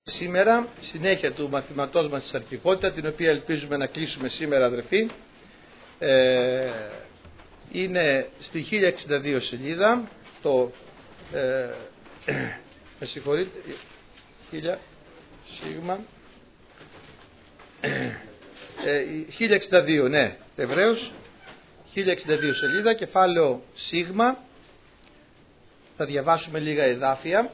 Σήμερα, συνέχεια του μαθήματός μας στη σαρκικότητα, την οποία ελπίζουμε να κλείσουμε σήμερα, αδερφοί, είναι στη 1062 σελίδα, με συγχωρείτε, 1062, ναι, Εβραίος, 1062 σελίδα, κεφάλαιο Σίγμα. Θα διαβάσουμε λίγα εδάφια.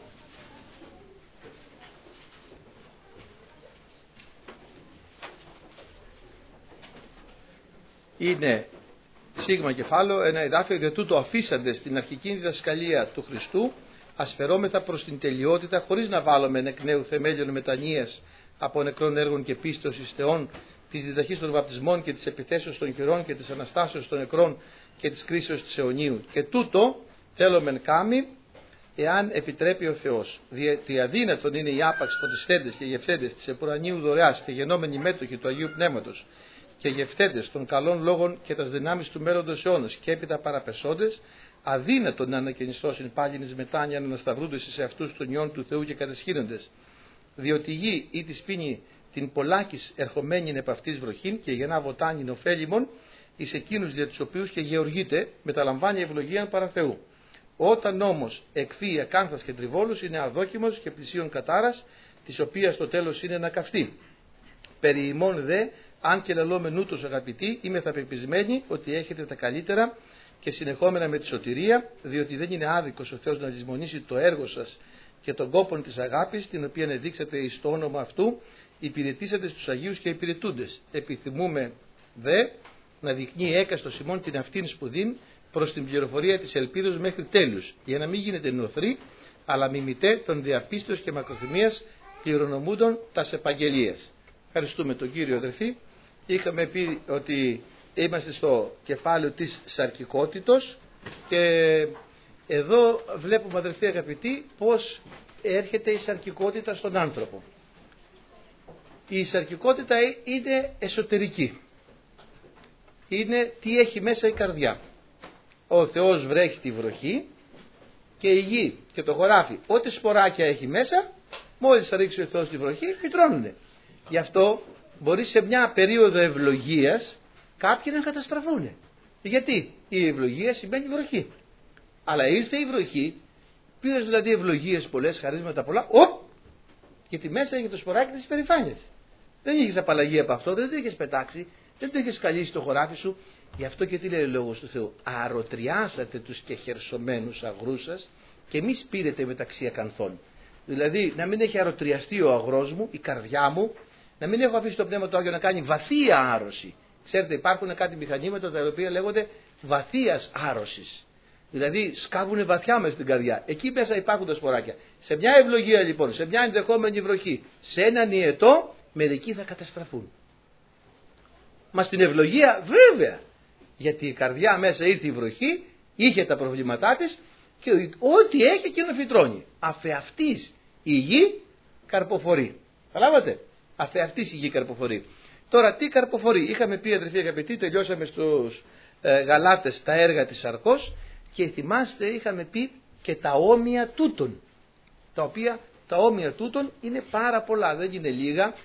Είναι Σίγμα κεφάλαιο, ένα εδάφιο: για τούτο αφήσαντε στην αρχική διδασκαλία του Χριστού, ασφερόμεθα προς την τελειότητα, χωρίς να βάλουμε εκ νέου θεμέλιων μετανοίας από νεκρών έργων και πίστεως εις Θεόν, της διδαχής των βαπτισμών και της επιθέσεως των χειρών και της αναστάσεως των νεκρών και της κρίσεως της αιωνίου. Και τούτο θέλομεν κάμει, εάν επιτρέπει ο Θεός. Διότι αδύνατον είναι οι άπαξ ποτιστέντες και γευθέντες της επουρανίου δωρεάς και γενόμενοι μέτοχοι του Αγίου Πνεύματος και γευθέντες των καλών λόγων και τας δυνάμεις του μέλλοντος αιώνος και έπειτα παραπεσόντες, αδύνατον να ανακαινιστώσουν πάλιν εις μετάνοια να ανασταυρούνται σε αυτούς των ιών του Θεού και κατεσχύνοντες. Διότι η γη ή τη πίνει την πολλάκις ερχομένην επ' αυτής βροχήν και γεννά βοτάνιν ωφέλιμον εις εκείνους δια τους οποίους και γεωργείται, μεταλαμβάνει ευλογίαν παρά Θεού. Όταν όμως εκφύει ακάνθας και τριβόλους, είναι αδόκιμος και πλησίον κατάρας, της οποίας το τέλος είναι να καυτεί. Περί ημών δε, αν και λαλόμεν ούτως αγαπητοί, είμαι θα πεπισμένοι ότι έχετε τα καλύτερα και συνεχόμενα με τη σωτηρία, διότι δεν είναι άδικος ο Θεός να λησμονήσει το έργο σας και τον κόπον της αγάπης, την οποία εδείξατε εις το όνομα αυτού, υπηρετήσατε στους Αγίους και υπηρετούντες. Επιθυμούμε δε να δεικνύει έκαστος ημών την αυτήν σπουδήν προς την πληροφορία της ελπίδος μέχρι τέλους, για να μην γίνετε νοθροί, αλλά μιμητέ των διαπίστεως και μακροθυμίας κληρονομούντων τας επαγγελίας. Ευχαριστούμε τον Κύριο, αδερφοί. Είχαμε πει ότι είμαστε στο κεφάλαιο της σαρκικότητος και εδώ βλέπουμε, αδερφοί αγαπητοί, πώς έρχεται η σαρκικότητα στον άνθρωπο. Η σαρκικότητα είναι εσωτερική. Είναι τι έχει μέσα η καρδιά. Ο Θεός βρέχει τη βροχή και η γη και το χωράφι, ό,τι σποράκια έχει μέσα, μόλις θα ρίξει ο Θεός τη βροχή, φυτρώνουνε. Γι' αυτό μπορεί σε μια περίοδο ευλογίας κάποιοι να καταστραφούν. Γιατί η ευλογία σημαίνει βροχή. Αλλά ήρθε η βροχή, πήρες δηλαδή ευλογίες πολλές, χαρίσματα πολλά, και τη μέσα είχε το σποράκι της υπερηφάνειας. Δεν είχες απαλλαγή από αυτό, δεν το είχες πετάξει, δεν το είχες καλύψει το χωράφι σου. Γι' αυτό και τι λέει ο λόγος του Θεού: αρωτριάσατε τους και χερσωμένους αγρούς σας και μη σπείρετε μεταξύ ακανθών. Δηλαδή να μην έχει αρωτριαστεί ο αγρός μου, η καρδιά μου, να μην έχω αφήσει το Πνεύμα του Άγιο να κάνει βαθία άρρωση. Ξέρετε, υπάρχουν κάτι μηχανήματα τα οποία λέγονται βαθίας άρρωσης. Δηλαδή σκάβουν βαθιά μέσα στην καρδιά. Εκεί μέσα υπάρχουν τα σποράκια. Σε μια ευλογία λοιπόν, σε μια ενδεχόμενη βροχή, σε έναν ιετό, μερικοί θα καταστραφούν. Μα στην ευλογία βέβαια, γιατί η καρδιά μέσα ήρθε η βροχή, είχε τα προβλήματά της και ό,τι έχει εκείνο φυτρώνει. Αφεαυτής η γη καρποφορεί. Καταλάβατε? Αφεαυτής η γη καρποφορεί. Τώρα τι καρποφορεί? Είχαμε πει, αδερφοί αγαπητοί, τελειώσαμε στους Γαλάτες τα έργα της σαρκός και θυμάστε είχαμε πει και τα όμοια τούτων. Τα οποία τα όμοια τούτων είναι πάρα πολλά, δεν είναι λίγα.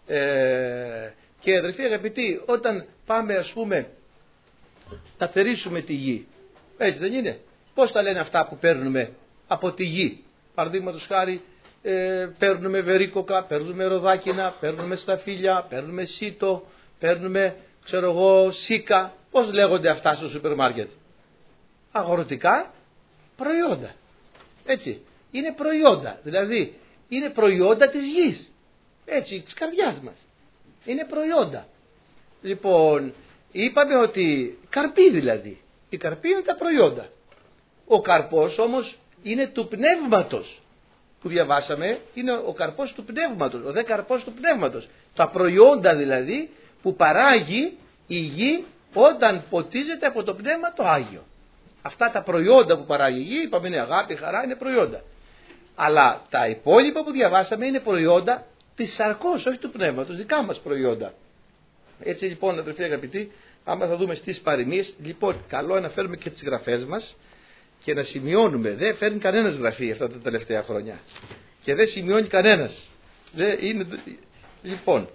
Και αδερφοί αγαπητοί, όταν πάμε ας πούμε να θερήσουμε τη γη, έτσι δεν είναι? Πώς τα λένε αυτά που παίρνουμε από τη γη? Παραδείγματος χάρη, παίρνουμε βερίκοκα, παίρνουμε ροδάκινα, παίρνουμε σταφύλια, παίρνουμε σίτο, παίρνουμε ξέρω εγώ σίκα. Πώς λέγονται αυτά στο σούπερ μάρκετ? Αγροτικά προϊόντα. Έτσι, είναι προϊόντα, δηλαδή είναι προϊόντα της γης, έτσι, της καρδιάς μας. Είναι προϊόντα. Λοιπόν, είπαμε ότι καρποί δηλαδή. Οι καρποί είναι τα προϊόντα. Ο καρπός όμως είναι του πνεύματος. Που διαβάσαμε είναι ο καρπός του πνεύματος. Ο δε καρπός του πνεύματος. Τα προϊόντα δηλαδή που παράγει η γη όταν ποτίζεται από το πνεύμα το Άγιο. Αυτά τα προϊόντα που παράγει η γη, είπαμε είναι αγάπη, χαρά, είναι προϊόντα. Αλλά τα υπόλοιπα που διαβάσαμε είναι προϊόντα της σαρκός, όχι του πνεύματος, δικά μας προϊόντα. Έτσι λοιπόν, αδελφοί αγαπητοί, άμα θα δούμε στις παροιμίες, λοιπόν, καλό είναι να φέρουμε και τις γραφές μας και να σημειώνουμε. Δεν φέρνει κανένας γραφή αυτά τα τελευταία χρόνια και δεν σημειώνει κανένας. Λοιπόν,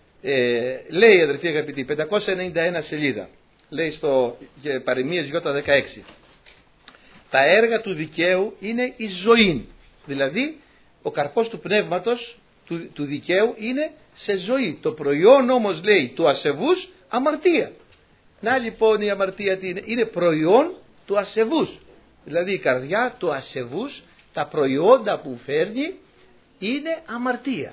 λέει αδερφοί αγαπητοί, 591 σελίδα, λέει στο Παροιμίες Ι16, τα έργα του δικαίου είναι η ζωή, δηλαδή ο καρπός του πνεύματος του δικαίου είναι σε ζωή. Το προϊόν όμως, λέει, του ασεβούς, αμαρτία. Να λοιπόν η αμαρτία τι είναι? Είναι προϊόν του ασεβούς. Δηλαδή η καρδιά του ασεβούς, τα προϊόντα που φέρνει είναι αμαρτία.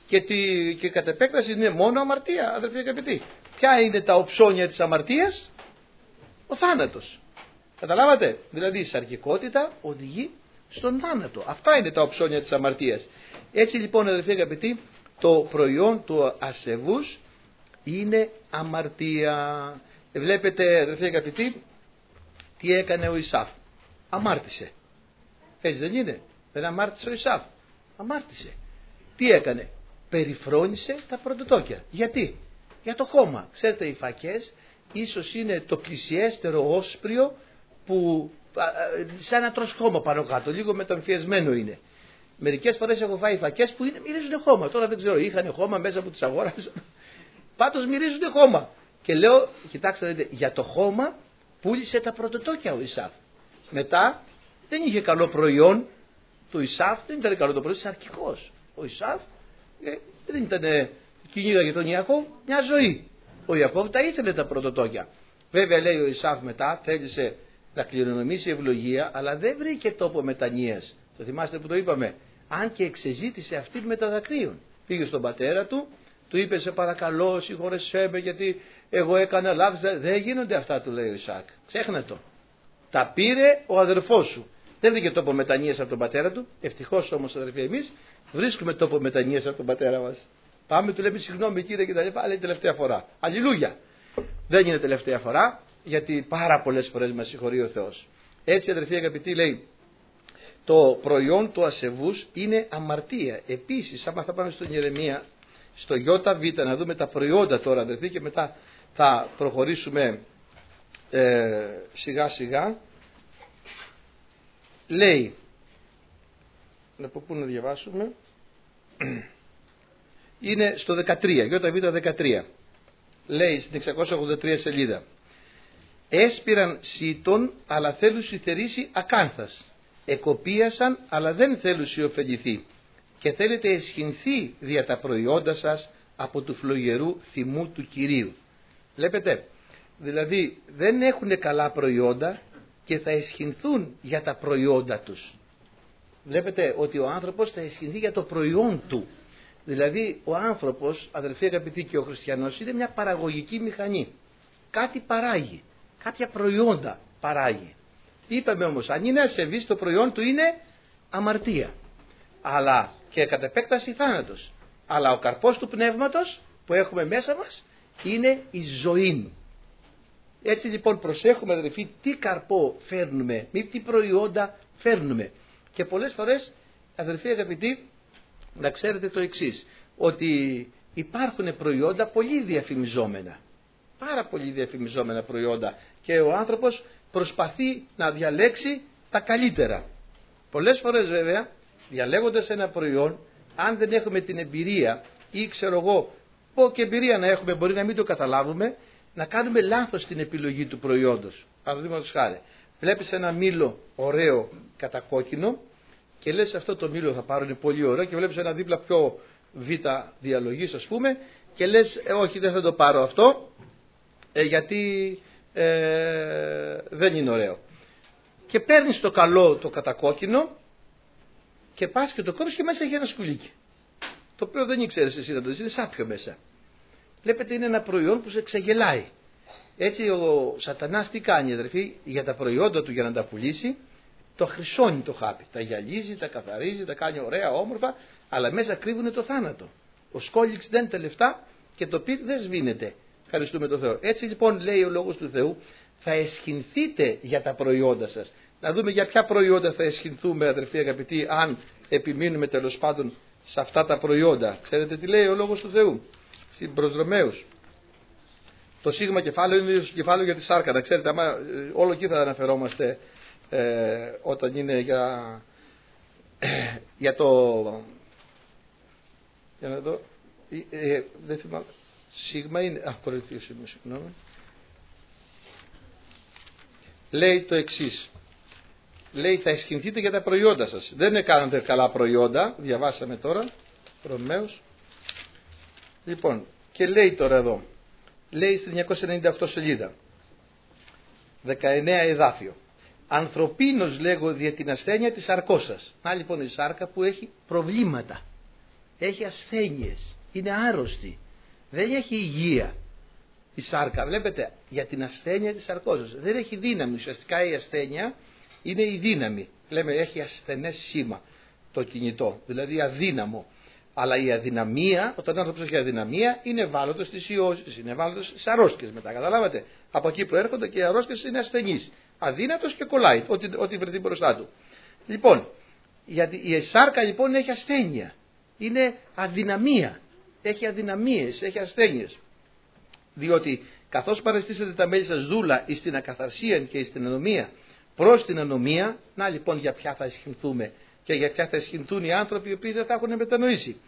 Και κατ' επέκταση είναι μόνο αμαρτία, αδερφοί αγαπητοί. Ποια είναι τα οψώνια της αμαρτίας? Ο θάνατος. Καταλάβατε? Δηλαδή η σαρκικότητα οδηγεί στον θάνατο. Αυτά είναι τα οψώνια της αμαρτίας. Έτσι λοιπόν, αδερφοί αγαπητοί, το προϊόν του ασεβούς είναι αμαρτία. Βλέπετε, αδερφοί αγαπητοί, τι έκανε ο Ισαύ? Αμάρτησε. Έτσι δεν είναι? Δεν αμάρτησε ο Ισαύ? Αμάρτησε. Τι έκανε? Περιφρόνησε τα πρωτοτόκια. Γιατί? Για το χώμα. Ξέρετε, οι φακές ίσως είναι το πλησιέστερο όσπριο που σαν να τρως χώμα πάνω κάτω, λίγο μεταμφιεσμένο είναι. Μερικές φορές έχω φάει φακές που μυρίζουν χώμα. Τώρα δεν ξέρω, είχαν χώμα μέσα που τις αγόρασα. Πάντως μυρίζουν χώμα. Και λέω, κοιτάξτε, δείτε, για το χώμα πούλησε τα πρωτοτόκια ο Ισαύ. Μετά δεν είχε καλό προϊόν. Το Ισαύ δεν ήταν καλό το προϊόν, σαρκικός. Ο Ισαύ δεν ήταν κυνήγαγε τον Ιακώβ μια ζωή. Ο Ιακώβ τα ήθελε τα πρωτοτόκια. Βέβαια, λέει ο Ισαύ μετά, θέλησε να κληρονομήσει ευλογία, αλλά δεν βρήκε τόπο μετανοίας. Το θυμάστε που το είπαμε? Αν και εξεζήτησε αυτήν με τα δακρύων. Πήγε στον πατέρα του, του είπε, σε παρακαλώ συγχώρεσέ με γιατί εγώ έκανα λάθος. Δεν γίνονται αυτά, του λέει ο Ισαάκ. Ξέχνα το. Τα πήρε ο αδερφός σου. Δεν βρήκε τόπο μετανοίας από τον πατέρα του. Ευτυχώς όμως, αδερφοί, εμείς βρίσκουμε τόπο μετανοίας από τον πατέρα μας. Πάμε, του λέμε συγγνώμη κύριε και τα λοιπά, αλλά είναι τελευταία φορά. Αλληλούια. Δεν είναι τελευταία φορά, γιατί πάρα πολλές φορές μας συγχωρεί ο Θεός. Έτσι, αδερφοί αγαπητοί, λέει, το προϊόν του ασεβούς είναι αμαρτία. Επίσης, άμα θα πάμε στον Ιερεμία, στο ΙΒ, να δούμε τα προϊόντα τώρα, αδερφοί, και μετά θα προχωρήσουμε σιγά σιγά. Λέει, από πού να διαβάσουμε, είναι στο 13, ΙΒ 13. Λέει στην 683 σελίδα, έσπηραν σύτων αλλά θέλουσι θερήσει ακάνθας, εκοπίασαν αλλά δεν θέλουσι ωφεληθεί, και θέλετε εσχυνθεί δια τα προϊόντα σας από του φλογερού θυμού του Κυρίου. Βλέπετε, δηλαδή δεν έχουν καλά προϊόντα και θα εσχυνθούν για τα προϊόντα τους. Βλέπετε ότι ο άνθρωπος θα εσχυνθεί για το προϊόν του. Δηλαδή ο άνθρωπος, αδελφοί αγαπητοί, και ο χριστιανός είναι μια παραγωγική μηχανή. Κάτι παράγει, κάποια προϊόντα παράγει. Είπαμε όμως, αν είναι ασεβής, το προϊόν του είναι αμαρτία. Αλλά και κατ' επέκταση θάνατος. Αλλά ο καρπός του πνεύματος που έχουμε μέσα μας είναι η ζωή. Έτσι λοιπόν προσέχουμε, αδελφοί, τι καρπό φέρνουμε, μη τι προϊόντα φέρνουμε. Και πολλές φορές, αδελφοί αγαπητοί, να ξέρετε το εξής, ότι υπάρχουν προϊόντα πολύ διαφημιζόμενα, πάρα πολύ διαφημιζόμενα προϊόντα, και ο άνθρωπος προσπαθεί να διαλέξει τα καλύτερα. Πολλές φορές βέβαια, διαλέγοντας ένα προϊόν, αν δεν έχουμε την εμπειρία ή ξέρω εγώ, πω και εμπειρία να έχουμε, μπορεί να μην το καταλάβουμε, να κάνουμε λάθος στην επιλογή του προϊόντος. Παραδείγματος χάρη, βλέπεις ένα μήλο ωραίο κατακόκκινο και λες, αυτό το μήλο θα πάρω, είναι πολύ ωραίο, και βλέπεις ένα δίπλα πιο β' διαλογής, ας πούμε, και λες, όχι, δεν θα το πάρω αυτό, γιατί δεν είναι ωραίο. Και παίρνεις το καλό, το κατακόκκινο, και πας και το κόβεις και μέσα έχει ένα σκουλίκι, το οποίο δεν ήξερες εσύ να το δεις, είναι σάπιο μέσα. Βλέπετε, είναι ένα προϊόν που σε ξεγελάει. Έτσι ο σατανάς τι κάνει, αδερφοί, για τα προϊόντα του, για να τα πουλήσει, το χρυσώνει το χάπι. Τα γυαλίζει, τα καθαρίζει, τα κάνει ωραία, όμορφα, αλλά μέσα κρύβουν το θάνατο. Ο σκόλιξ δεν τα λεφτά και το πυρ δεν σβήνεται. Ευχαριστούμε τον Θεό. Έτσι λοιπόν λέει ο Λόγος του Θεού, θα εσχυνθείτε για τα προϊόντα σας. Να δούμε για ποια προϊόντα θα εσχυνθούμε, αδερφοί αγαπητοί, αν επιμείνουμε τέλος πάντων σε αυτά τα προϊόντα. Ξέρετε τι λέει ο Λόγος του Θεού στην προς Ρωμαίους? Το σίγμα κεφάλαιο είναι το κεφάλαιο για τη σάρκα. Να ξέρετε, άμα, όλο εκεί θα αναφερόμαστε όταν είναι για το Για να δω. Δεν θυμάμαι. Σίγμα είναι. Κορινθίους είμαι, συγγνώμη. Λέει το εξής. Λέει θα αισχυνθείτε για τα προϊόντα σας. Δεν κάνατε καλά προϊόντα. Διαβάσαμε τώρα. Ρωμαίους. Λοιπόν, και λέει τώρα εδώ. Λέει στην 298 σελίδα. 19 εδάφιο. Ανθρωπίνος λέγω δια την ασθένεια της σαρκός σας. Να λοιπόν η σάρκα που έχει προβλήματα. Έχει ασθένειες. Είναι άρρωστη. Δεν έχει υγεία. Η σάρκα, βλέπετε, για την ασθένεια της σαρκός σας. Δεν έχει δύναμη. Ουσιαστικά η ασθένεια είναι η δύναμη. Λέμε έχει ασθενές σήμα το κινητό. Δηλαδή αδύναμο. Αλλά η αδυναμία, όταν ο άνθρωπος έχει αδυναμία, είναι ευάλωτος στις ιώσεις, είναι ευάλωτος στις αρρώστιες μετά. Καταλάβατε. Από εκεί προέρχονται και οι αρρώστιες είναι ασθενείς. Αδύνατος και κολλάει, ό,τι βρεθεί μπροστά του. Λοιπόν, γιατί η σάρκα λοιπόν έχει ασθένεια. Είναι αδυναμία. Έχει αδυναμίες, έχει ασθένειες. Διότι καθώς παρεστήσετε τα μέλη σας δούλα εις την ακαθαρσία και εις την ανομία προς την ανομία, να λοιπόν για ποια θα αισχυνθούμε και για ποια θα αισχυνθούν οι άνθρωποι οι οποίοι δεν θα έχουν μετανοήσει.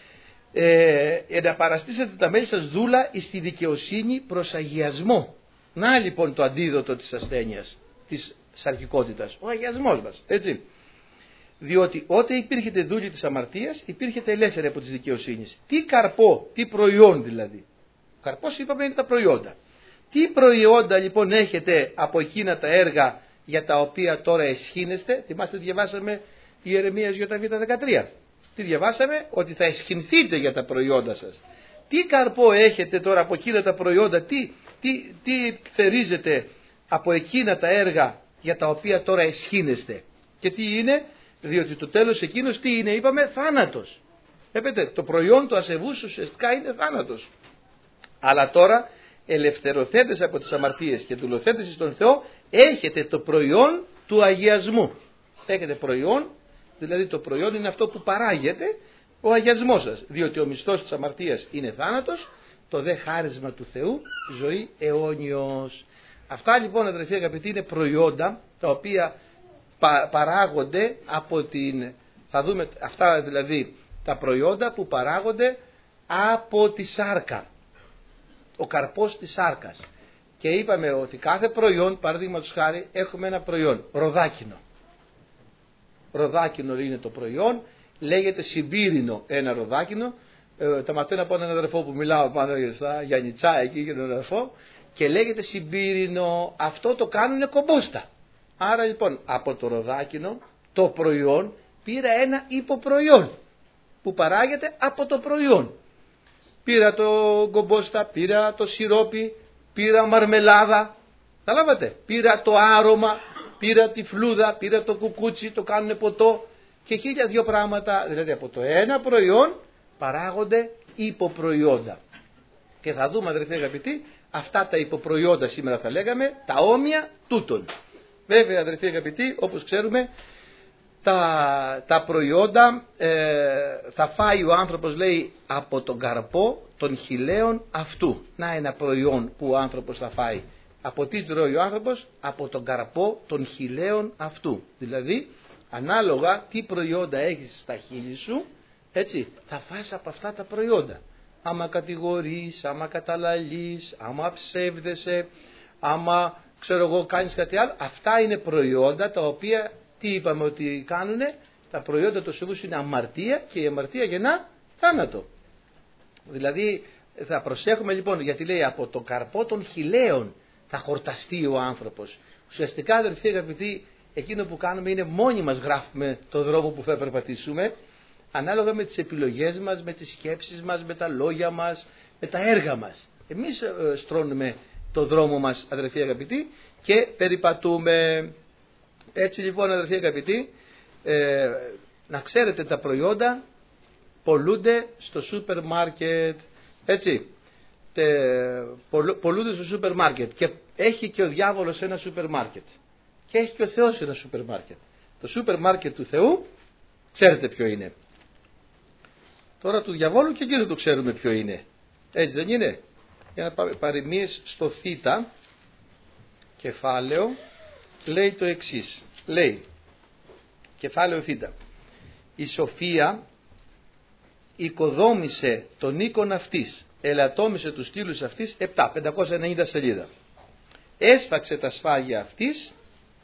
Να παραστήσετε τα μέλη σας δούλα εις τη δικαιοσύνη προς αγιασμό. Να λοιπόν το αντίδοτο της ασθένειας, της σαρκικότητας, ο αγιασμός μας, έτσι. Διότι όταν υπήρχετε δούλοι της αμαρτίας, υπήρχετε ελεύθεροι από τις δικαιοσύνης. Τι καρπό, τι προϊόν δηλαδή. Ο καρπός είπαμε είναι τα προϊόντα. Τι προϊόντα λοιπόν έχετε από εκείνα τα έργα για τα οποία τώρα αισχύνεστε. Θυμάστε διαβάσαμε Ιερεμίας Ι13. Τι διαβάσαμε, ότι θα αισχυνθείτε για τα προϊόντα σας. Τι καρπό έχετε τώρα από εκείνα τα προϊόντα, τι θερίζετε από εκείνα τα έργα για τα οποία τώρα αισχύνεστε. Και τι είναι, διότι το τέλος εκείνος τι είναι, είπαμε, θάνατος. Βλέπετε, το προϊόν του ασεβούς ουσιαστικά είναι θάνατος. Αλλά τώρα ελευθερωθέντες από τις αμαρτίες και δουλοθέντες στον Θεό, έχετε το προϊόν του αγιασμού. Έχετε προϊόν, δηλαδή το προϊόν είναι αυτό που παράγεται, ο αγιασμός σας. Διότι ο μισθός της αμαρτίας είναι θάνατος, το δε χάρισμα του Θεού ζωή αιώνιος. Αυτά λοιπόν, αδερφοί αγαπητοί, είναι προϊόντα τα οποία παράγονται από την, θα δούμε αυτά δηλαδή τα προϊόντα που παράγονται από τη σάρκα, ο καρπός της σάρκας. Και είπαμε ότι κάθε προϊόν, παραδείγματος χάρη, έχουμε ένα προϊόν, ροδάκινο. Ροδάκινο είναι το προϊόν, λέγεται συμπύρινο ένα ροδάκινο. Τα μαθαίνω από έναν αδερφό που μιλάω πάνω στα Γιαννιτσά εκεί για τον αδερφό, και λέγεται συμπύρινο. Αυτό το κάνουν κομπόστα. Άρα λοιπόν από το ροδάκινο το προϊόν πήρα ένα υποπροϊόν που παράγεται από το προϊόν. Πήρα το κομπόστα, πήρα το σιρόπι, πήρα μαρμελάδα, καταλάβατε, πήρα το άρωμα, πήρα τη φλούδα, πήρα το κουκούτσι, το κάνουν ποτό και 1002 πράγματα. Δηλαδή από το ένα προϊόν παράγονται υποπροϊόντα. Και θα δούμε, αδερφοί αγαπητοί, αυτά τα υποπροϊόντα σήμερα θα λέγαμε τα όμοια τούτων. Βέβαια, αδερφοί αγαπητοί, όπως ξέρουμε, τα προϊόντα θα φάει ο άνθρωπος, λέει, από τον καρπό των χιλέων αυτού. Να ένα προϊόν που ο άνθρωπος θα φάει. Από τι τρώει ο άνθρωπος? Από τον καρπό των χιλέων αυτού. Δηλαδή, ανάλογα τι προϊόντα έχεις στα χείλη σου, έτσι, θα φας από αυτά τα προϊόντα. Άμα κατηγορείς, άμα καταλαλείς, άμα ψεύδεσαι, άμα ξέρω εγώ κάνεις κάτι άλλο, αυτά είναι προϊόντα τα οποία τι είπαμε ότι κάνουνε? Τα προϊόντα του ασεβούς είναι αμαρτία και η αμαρτία γεννά θάνατο. Δηλαδή θα προσέχουμε λοιπόν, γιατί λέει από το καρπό των χιλέων θα χορταστεί ο άνθρωπος. Ουσιαστικά, αδερφοί αγαπητοί, εκείνο που κάνουμε είναι μόνοι μας γράφουμε το δρόμο που θα περπατήσουμε, ανάλογα με τις επιλογές μας, με τις σκέψεις μας, με τα λόγια μας, με τα έργα μας. Εμείς στρώνουμε το δρόμο μας, αδερφοί αγαπητοί, και περιπατούμε. Έτσι λοιπόν, αδερφοί αγαπητοί, να ξέρετε, τα προϊόντα πολλούνται στο σούπερ μάρκετ, έτσι, πολλούνται στο σούπερ μάρκετ, και έχει και ο διάβολος ένα σούπερ μάρκετ και έχει και ο Θεός ένα σούπερ μάρκετ. Το σούπερ μάρκετ του Θεού ξέρετε ποιο είναι. Τώρα του διαβόλου και εκείνο το ξέρουμε ποιο είναι. Έτσι δεν είναι? Για να πάμε παροιμίες στο Θ κεφάλαιο, λέει το εξής. Λέει, κεφάλαιο Θ, η σοφία οικοδόμησε τον οίκον αυτής, ελαττώμησε τους στήλους αυτής, 590 σελίδα. Έσφαξε τα σφάγια αυτής,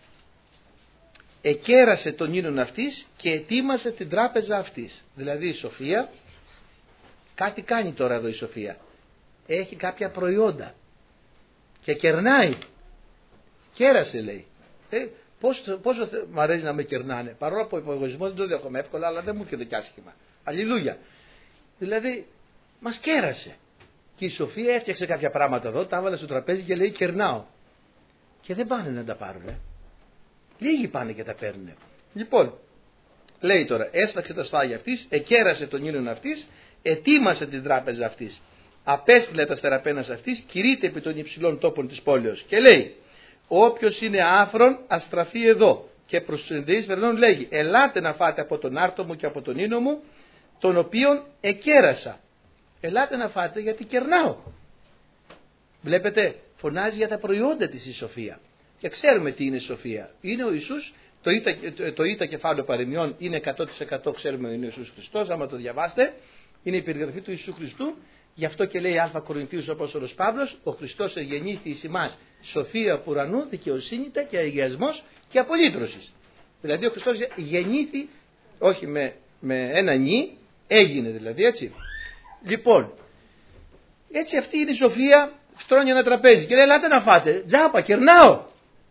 εκέρασε τον ίνον αυτής και ετοίμασε την τράπεζα αυτής. Δηλαδή η Σοφία, κάτι κάνει τώρα εδώ η Σοφία. Έχει κάποια προϊόντα και κερνάει. Κέρασε λέει. Πόσο μου αρέσει να με κερνάνε. Παρόλο που ο υπογωγισμός δεν το δέχομαι εύκολα, αλλά δεν μου έρχεται και άσχημα. Αλληλούια. Δηλαδή μας κέρασε. Και η Σοφία έφτιαξε κάποια πράγματα εδώ, τα έβαλε στο τραπέζι και λέει κερνάω. Και δεν πάνε να τα πάρουν. Λίγοι πάνε και τα παίρνουν. Λοιπόν, λέει τώρα, έσφαξε τα σφάγια αυτής, εκέρασε τον ίνον αυτής, ετοίμασε την τράπεζα αυτής, απέστειλε τα στεραπένας αυτής, κηρύττει επί των υψηλών τόπων της πόλεως και λέει, όποιος είναι άφρον ας στραφεί εδώ. Και προς τους ενδεείς Βερνών λέγει, ελάτε να φάτε από τον άρτο μου και από τον ίνο μου, τον οποίον εκέρασα. Ελάτε να φάτε γιατί κερνάω. Βλέπετε, φωνάζει για τα προϊόντα της η Σοφία. Και ξέρουμε τι είναι η Σοφία. Είναι ο Ιησούς, το ήτα κεφάλαιο παροιμιών είναι 100% ξέρουμε είναι ο Ιησούς Χριστός, άμα το διαβάστε, είναι η περιγραφή του Ιησού Χριστού. Γι' αυτό και λέει Α Κορινθίους ο Απόστολος Παύλος, ο Χριστός εγεννήθη εις ημάς σοφία από ουρανού, δικαιοσύνητα και αγιασμός και απολύτρωσης. Δηλαδή ο Χριστός γεννήθη, όχι με ένα νι, έγινε δηλαδή έτσι. Λοιπόν, έτσι αυτή είναι η Σοφία, στρώνει ένα τραπέζι και λέει ελάτε να φάτε, τζάπα, κερνάω.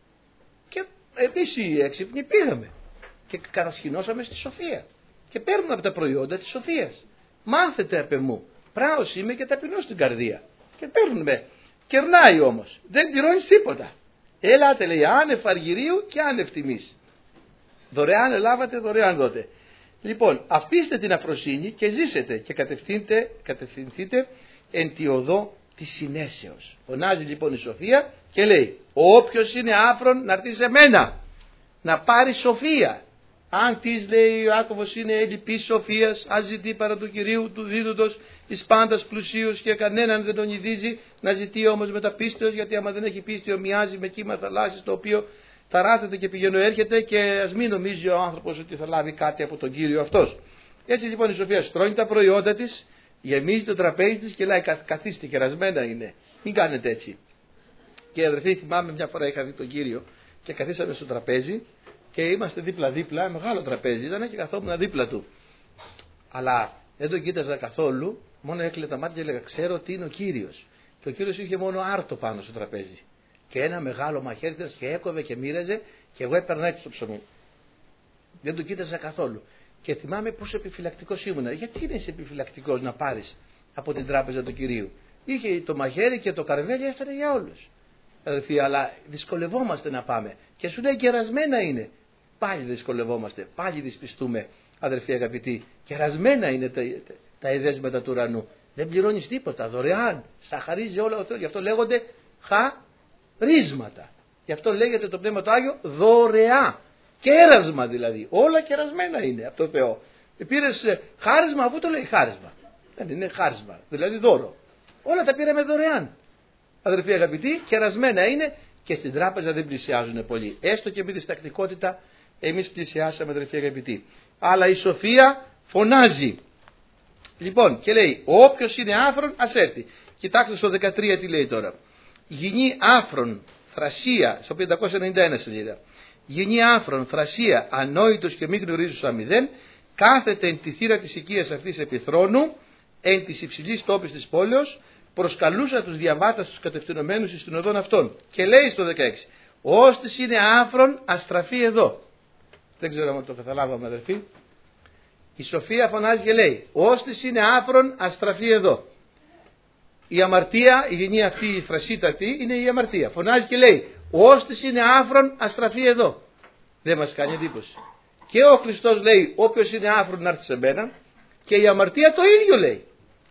Και εμείς οι έξυπνοι πήγαμε και κατασχηνώσαμε στη Σοφία και παίρνουμε από τα προϊόντα της Σοφίας. Μάθετε απ' εμού, πράος είμαι και ταπεινός στην καρδία. Και παίρνουμε, κερνάει όμως, δεν πληρώνεις τίποτα. Έλατε λέει άνευ αργυρίου και άνευ τιμής. Δωρεάν ελάβατε, δωρεάν δότε. Λοιπόν, αφήστε την αφροσύνη και ζήσετε και κατευθυνθείτε εν τη οδό της συνέσεως. Φωνάζει λοιπόν η Σοφία και λέει όποιος είναι άφρον να έρθει σε μένα να πάρει σοφία. Αν της λέει ο Ιάκωβος είναι ελλειπής σοφίας, ας ζητεί παρά του Κυρίου του δίδοντος εις πάντας πλουσίους και κανέναν δεν τον ειδίζει, να ζητεί όμως με τα πίστεως, γιατί άμα δεν έχει πίστη ομοιάζει με κύμα θαλάσσης το οποίο ταράτεται και πηγαίνω έρχεται και ας μην νομίζει ο άνθρωπος ότι θα λάβει κάτι από τον Κύριο αυτός. Έτσι λοιπόν η Σοφία στρώνει τα προϊόντα της, γεμίζει το τραπέζι της και λέει καθίστε, κερασμένα είναι, μην κάνετε έτσι. Και αδερφοί, θυμάμαι μια φορά είχα δει τον Κύριο και καθίσαμε στο τραπέζι και είμαστε δίπλα-δίπλα, μεγάλο τραπέζι ήταν και καθόμουν δίπλα του. Αλλά δεν τον κοίταζα καθόλου, μόνο έκλαιγα τα μάτια και έλεγα ξέρω τι είναι ο Κύριος. Και ο Κύριος είχε μόνο άρτο πάνω στο τραπέζι. Και ένα μεγάλο μαχαίρι και έκοβε και μοίραζε και εγώ έπαιρνα έτσι το ψωμί. Δεν τον κοίταζα καθόλου. Και θυμάμαι πόσο επιφυλακτικός ήμουνα. Γιατί είναι επιφυλακτικός να πάρεις από την τράπεζα του Κυρίου. Είχε το μαχαίρι και το καρβέλι έφτανε για όλους. Αδελφοί, αλλά δυσκολευόμαστε να πάμε. Και σου λέει κερασμένα είναι. Πάλι δυσκολευόμαστε, πάλι δυσπιστούμε, αδελφοί αγαπητοί. Κερασμένα είναι τα εδέσματα του ουρανού. Δεν πληρώνεις τίποτα, δωρεάν. Στα χαρίζει όλα ο Θεός. Γι' αυτό λέγονται χαρίσματα. Γι' αυτό λέγεται το Πνεύμα του Άγιο δωρεά. Κέρασμα δηλαδή. Όλα κερασμένα είναι από το Θεό. Πήρες χάρισμα, αφού το λέει χάρισμα. Δεν είναι χάρισμα, δηλαδή δώρο. Όλα τα πήραμε δωρεάν. Αδελφοί αγαπητοί, κερασμένα είναι και στην τράπεζα δεν πλησιάζουν πολύ. Έστω και με διστακτικότητα εμείς πλησιάσαμε, αδελφοί αγαπητοί. Αλλά η Σοφία φωνάζει. Λοιπόν, και λέει, όποιος είναι άφρον ας έρθει. Κοιτάξτε στο 13 τι λέει τώρα. Γινή άφρον, θρασία, στο 591 σελίδα. Γινή άφρον, θρασία, ανόητος και μην γνωρίζεις αμηδέν, κάθεται εν τη θύρα της οικίας αυτής επιθρόνου, εν της υψηλής τόπης της πόλεως, προσκαλούσα τους διαβάτας τους κατευθυνωμένους εις την οδόν αυτών. Και λέει στο 16, ώστις είναι άφρον ας στραφεί εδώ. Δεν ξέρω αν το καταλάβαμε αδελφοί. Η Σοφία φωνάζει και λέει, ώστις είναι άφρον ας στραφεί εδώ. Η αμαρτία, η γεννή αυτή η φρασίτατη είναι η αμαρτία. Φωνάζει και λέει, ώστις είναι άφρον ας στραφεί εδώ. Δεν μας κάνει εντύπωση. Και ο Χριστός λέει, όποιος είναι άφρον να έρθει σε μένα, και η αμαρτία το ίδιο λέει.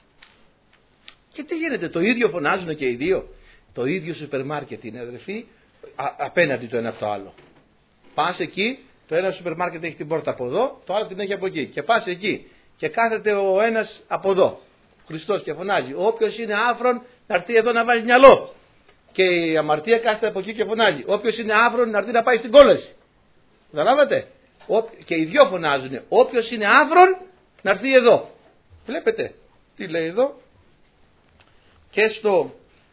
Και τι γίνεται, το ίδιο φωνάζουν και οι δύο. Το ίδιο σούπερ μάρκετ είναι αδερφοί, απέναντι το ένα από το άλλο. Πας εκεί, το ένα σούπερ μάρκετ έχει την πόρτα από εδώ, το άλλο την έχει από εκεί. Και πας εκεί και κάθεται ο ένας από εδώ, Χριστός, και φωνάζει, όποιος είναι άφρον να έρθει εδώ να βάλει μυαλό. Και η αμαρτία κάθεται από εκεί και φωνάζει, όποιος είναι άφρον να έρθει να πάει στην κόλαση. Καταλάβατε. Και οι δυο φωνάζουν, όποιος είναι άφρον να έρθει εδώ. Βλέπετε τι λέει εδώ. Και στο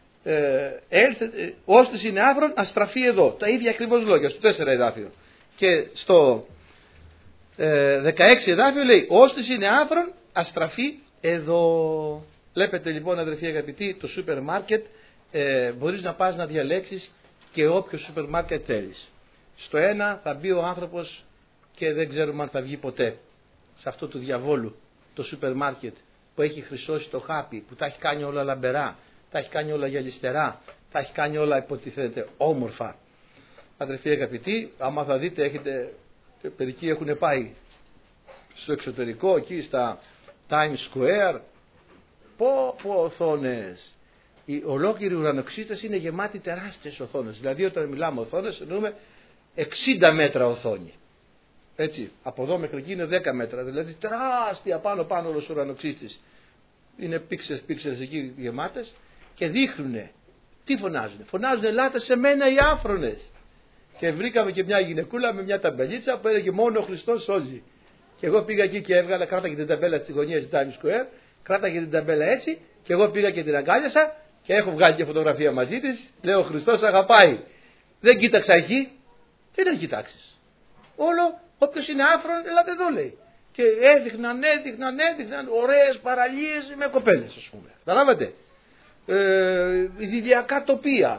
ώστις είναι άφρον αστραφεί εδώ. Τα ίδια ακριβώς λόγια στο 4 εδάφιο. Και στο 16 εδάφιο λέει ώστις είναι άφρον αστραφεί εδώ. Βλέπετε λοιπόν αδερφοί αγαπητοί, το σούπερ μάρκετ μπορείς να πας να διαλέξεις και όποιο σούπερ μάρκετ θέλεις. Στο ένα θα μπει ο άνθρωπος και δεν ξέρουμε αν θα βγει ποτέ. Σε αυτό του διαβόλου το σούπερ μάρκετ που έχει χρυσώσει το χάπι, που τα έχει κάνει όλα λαμπερά, τα έχει κάνει όλα γυαλιστερά, τα έχει κάνει όλα υποτιθέται όμορφα. Αδερφοί αγαπητοί, άμα θα δείτε, μερικοί έχουν πάει στο εξωτερικό, εκεί στα Times Square, πω οθόνες. Οι ολόκληροι ουρανοξύστες είναι γεμάτοι τεράστιες οθόνες. Δηλαδή όταν μιλάμε οθόνες εννοούμε 60 μέτρα οθόνη. Έτσι, από εδώ μέχρι εκεί είναι 10 μέτρα. Δηλαδή τεράστια πάνω όλος ο ουρανοξύστης. Είναι πίξελες εκεί γεμάτες και δείχνουνε. Τι φωνάζουνε? Φωνάζουνε ελάτε σε μένα οι άφρονες. Και βρήκαμε και μια γυναικούλα με μια ταμπελίτσα που έλεγε μόνο ο Χριστός σώζει. Και εγώ πήγα εκεί και έβγαλα, κράταγε την ταμπέλα στη γωνία της Times Square, κράταγε την ταμπέλα έτσι και εγώ πήγα και την αγκάλιασα και έχω βγάλει και φωτογραφία μαζί της. Λέω ο Χριστός αγαπάει. Δεν κοίταξα εκεί. Τι να κοιτάξεις? Όλο όποιος είναι άφρον, ελάτε εδώ λέει. Και έδειχναν ωραίες παραλίες με κοπέλες, ας πούμε. Καταλάβατε? Ιδηλιακά τοπία.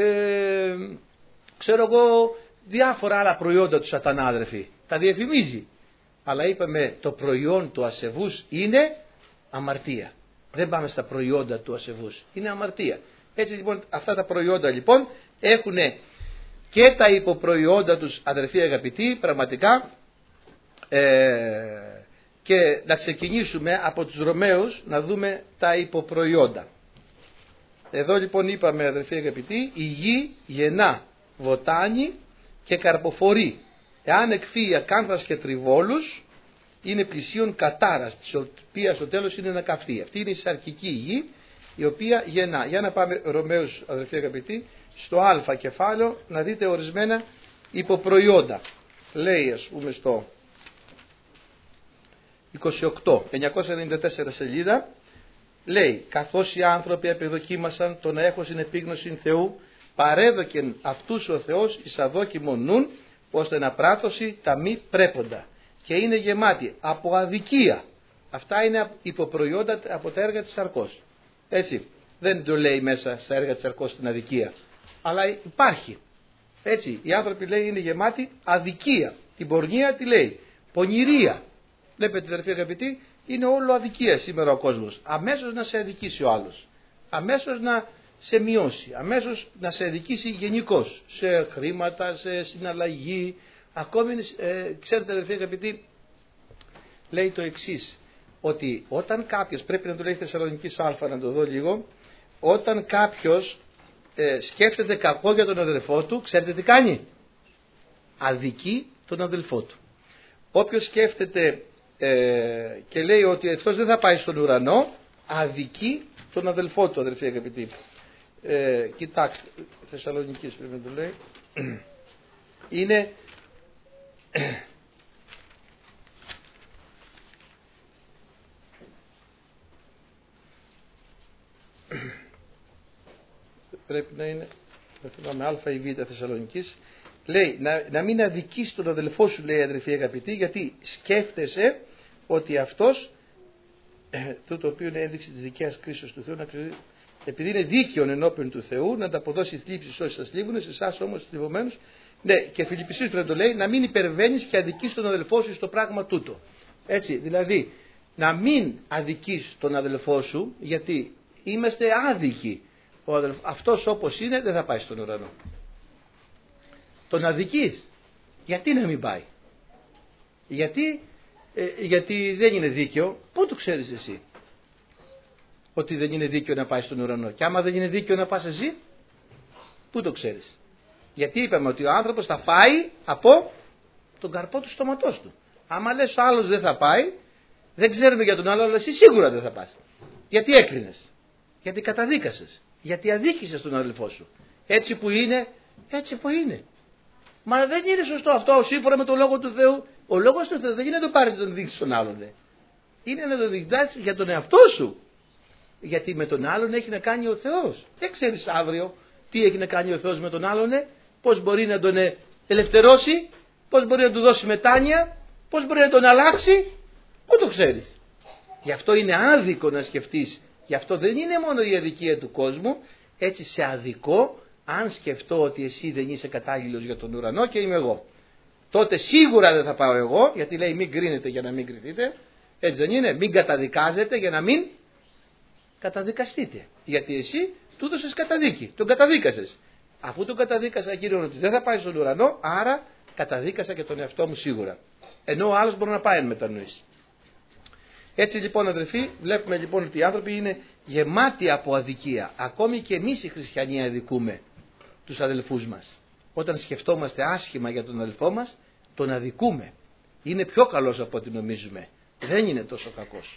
Ξέρω εγώ διάφορα άλλα προϊόντα του σατανά, αδερφοί. Τα διαφημίζει. Αλλά είπαμε το προϊόν του ασεβούς είναι αμαρτία. Δεν πάμε στα προϊόντα του ασεβούς. Είναι αμαρτία. Έτσι λοιπόν αυτά τα προϊόντα λοιπόν έχουν και τα υποπροϊόντα τους, αδερφοί αγαπητοί, πραγματικά. Και να ξεκινήσουμε από τους Ρωμαίους να δούμε τα υποπροϊόντα. Εδώ λοιπόν είπαμε, αδερφοί αγαπητοί, η γη γεννά βοτάνι και καρποφορεί. Εάν εκφύει ακάνθρας και τριβόλους, είναι πλησίον κατάρας, της οποίας στο τέλος είναι να καυθεί. Αυτή είναι η σαρκική γη, η οποία γεννά. Για να πάμε Ρωμαίους, αδερφοί αγαπητοί, στο α κεφάλαιο, να δείτε ορισμένα υποπροϊόντα. Λέει ας πούμε στο 28, 994 σελίδα, λέει καθώς οι άνθρωποι επιδοκίμασαν το να έχουν συνεπίγνωση Θεού, παρέδοκεν αυτούς ο Θεός εις αδόκιμον νουν, ώστε να πράττωσει τα μη πρέποντα. Και είναι γεμάτη από αδικία. Αυτά είναι υποπροϊόντα από τα έργα της σαρκός. Έτσι, δεν το λέει μέσα στα έργα της σαρκός την αδικία. Αλλά υπάρχει. Έτσι, οι άνθρωποι λέει είναι γεμάτοι αδικία. Την πορνεία τι λέει? Πονηρία. Βλέπετε αδερφοί αγαπητοί, είναι όλο αδικία σήμερα ο κόσμος. Αμέσως να σε αδικήσει ο άλλος. Αμέσως να σε μειώσει. Αμέσως να σε αδικήσει γενικώς. Σε χρήματα, σε συναλλαγή. Ακόμη, ξέρετε αδερφοί αγαπητοί, λέει το εξής. Ότι όταν κάποιος, πρέπει να το λέει Θεσσαλονικής Α, να το δω λίγο, όταν κάποιος σκέφτεται κακό για τον αδελφό του, ξέρετε τι κάνει? Αδικεί τον αδελφό του. Όποιος σκέφτεται και λέει ότι αυτός δεν θα πάει στον ουρανό, αδικεί τον αδελφό του, αδελφοί αγαπητοί. Κοιτάξτε, Θεσσαλονικής πρέπει να το λέει, είναι πρέπει να είναι, δεν θυμάμαι, α ή β Θεσσαλονικής, λέει να μην αδικείς τον αδελφό σου, λέει αδελφοί αγαπητοί, γιατί σκέφτεσαι ότι αυτός, το οποίο είναι ένδειξη της δικαίας κρίσεως του Θεού, επειδή είναι δίκαιον ενώπιον του Θεού, να ανταποδώσει θλίψεις όσοι σας θλίβουν, σε εσάς όμως τους θλιβωμένους. Ναι, και Φιλιππισίους πρέπει να το λέει, να μην υπερβαίνεις και αδικείς τον αδελφό σου στο πράγμα τούτο. Έτσι, δηλαδή, να μην αδικείς τον αδελφό σου, γιατί είμαστε άδικοι. Αυτός όπως είναι δεν θα πάει στον ουρανό. Τον αδικείς. Γιατί να μην πάει? Γιατί δεν είναι δίκαιο. Πού το ξέρεις εσύ ότι δεν είναι δίκαιο να πάει στον ουρανό? Και άμα δεν είναι δίκαιο να πας εσύ, πού το ξέρεις? Γιατί είπαμε ότι ο άνθρωπος θα φάει από τον καρπό του στόματός του. Άμα λες ο άλλος δεν θα πάει, δεν ξέρουμε για τον άλλο, αλλά εσύ σίγουρα δεν θα πας. Γιατί έκρινες? Γιατί καταδίκασες? Γιατί αδίκησες τον αδελφό σου? Έτσι που είναι, έτσι που είναι. Μα δεν είναι σωστό αυτό σύμφωνα με τον Λόγο του Θεού. Ο Λόγος του Θεού δεν είναι να το πάρει τον δείξει στον άλλον. είναι να το διδάξεις για τον εαυτό σου. Γιατί με τον άλλον έχει να κάνει ο Θεός. Δεν ξέρεις αύριο τι έχει να κάνει ο Θεός με τον άλλον, πώς μπορεί να τον ελευθερώσει, πώς μπορεί να του δώσει μετάνοια, πώς μπορεί να τον αλλάξει, πού το ξέρεις. Γι' αυτό είναι άδικο να σκεφτείς, γι' αυτό δεν είναι μόνο η αδικία του κόσμου, έτσι σε αδικό, αν σκεφτώ ότι εσύ δεν είσαι κατάλληλος για τον ουρανό και είμαι εγώ. Τότε σίγουρα δεν θα πάω εγώ, γιατί λέει μην κρίνετε για να μην κρυθείτε, έτσι δεν είναι, μην καταδικάζετε για να μην καταδικαστείτε. Γιατί εσύ του έδωσες καταδίκη, τον καταδίκασες. Αφού τον καταδίκασα κύριε ότι δεν θα πάει στον ουρανό, άρα καταδίκασα και τον εαυτό μου σίγουρα. Ενώ ο άλλος μπορεί να πάει εν μετανοήσει. Έτσι λοιπόν αδελφοί, βλέπουμε λοιπόν ότι οι άνθρωποι είναι γεμάτοι από αδικία. Ακόμη και εμείς οι χριστιανοί αδικούμε τους αδελφούς μας. Όταν σκεφτόμαστε άσχημα για τον αδελφό μας, τον αδικούμε. Είναι πιο καλός από ό,τι νομίζουμε. Δεν είναι τόσο κακός.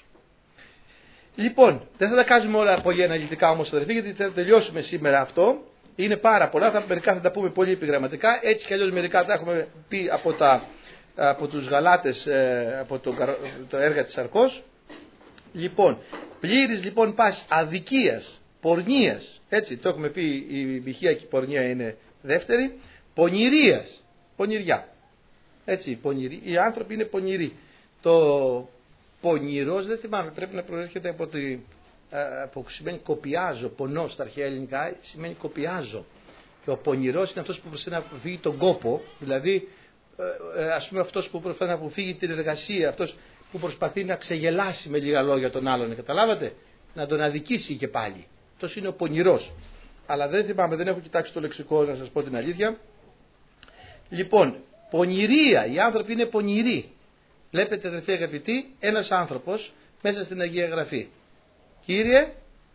Λοιπόν, δεν θα τα κάνουμε όλα πολύ αναλυτικά όμως αδελφοί, γιατί θα τελειώσουμε σήμερα αυτό. Είναι πάρα πολλά, μερικά θα τα πούμε πολύ επιγραμματικά. Έτσι κι αλλιώς μερικά τα έχουμε πει από τους Γαλάτες, από το έργα της Σαρκός. Λοιπόν, πλήρης λοιπόν πας αδικίας, πορνείας, έτσι το έχουμε πει, η μπηχεία και η πορνεία είναι δεύτερη, πονηρίας, πονηριά, έτσι, οι άνθρωποι είναι πονηροί. Το πονηρός δεν θυμάμαι, πρέπει να προέρχεται από σημαίνει κοπιάζω, πονώ στα αρχαία ελληνικά σημαίνει κοπιάζω, και ο πονηρός είναι αυτός που προσπαθεί να αποφύγει τον κόπο, δηλαδή ας πούμε αυτός που προσπαθεί να αποφύγει την εργασία, αυτός που προσπαθεί να ξεγελάσει με λίγα λόγια τον άλλον, καταλάβατε, να τον αδικήσει και πάλι. Αυτός είναι ο πονηρός. Αλλά δεν θυμάμαι, δεν έχω κοιτάξει το λεξικό να σας πω την αλήθεια. Λοιπόν, πονηρία, οι άνθρωποι είναι πονηροί. Βλέπετε αδελφοί αγαπητοί, ένας άνθρωπος μέσα στην Αγία Γραφή. Κύριε,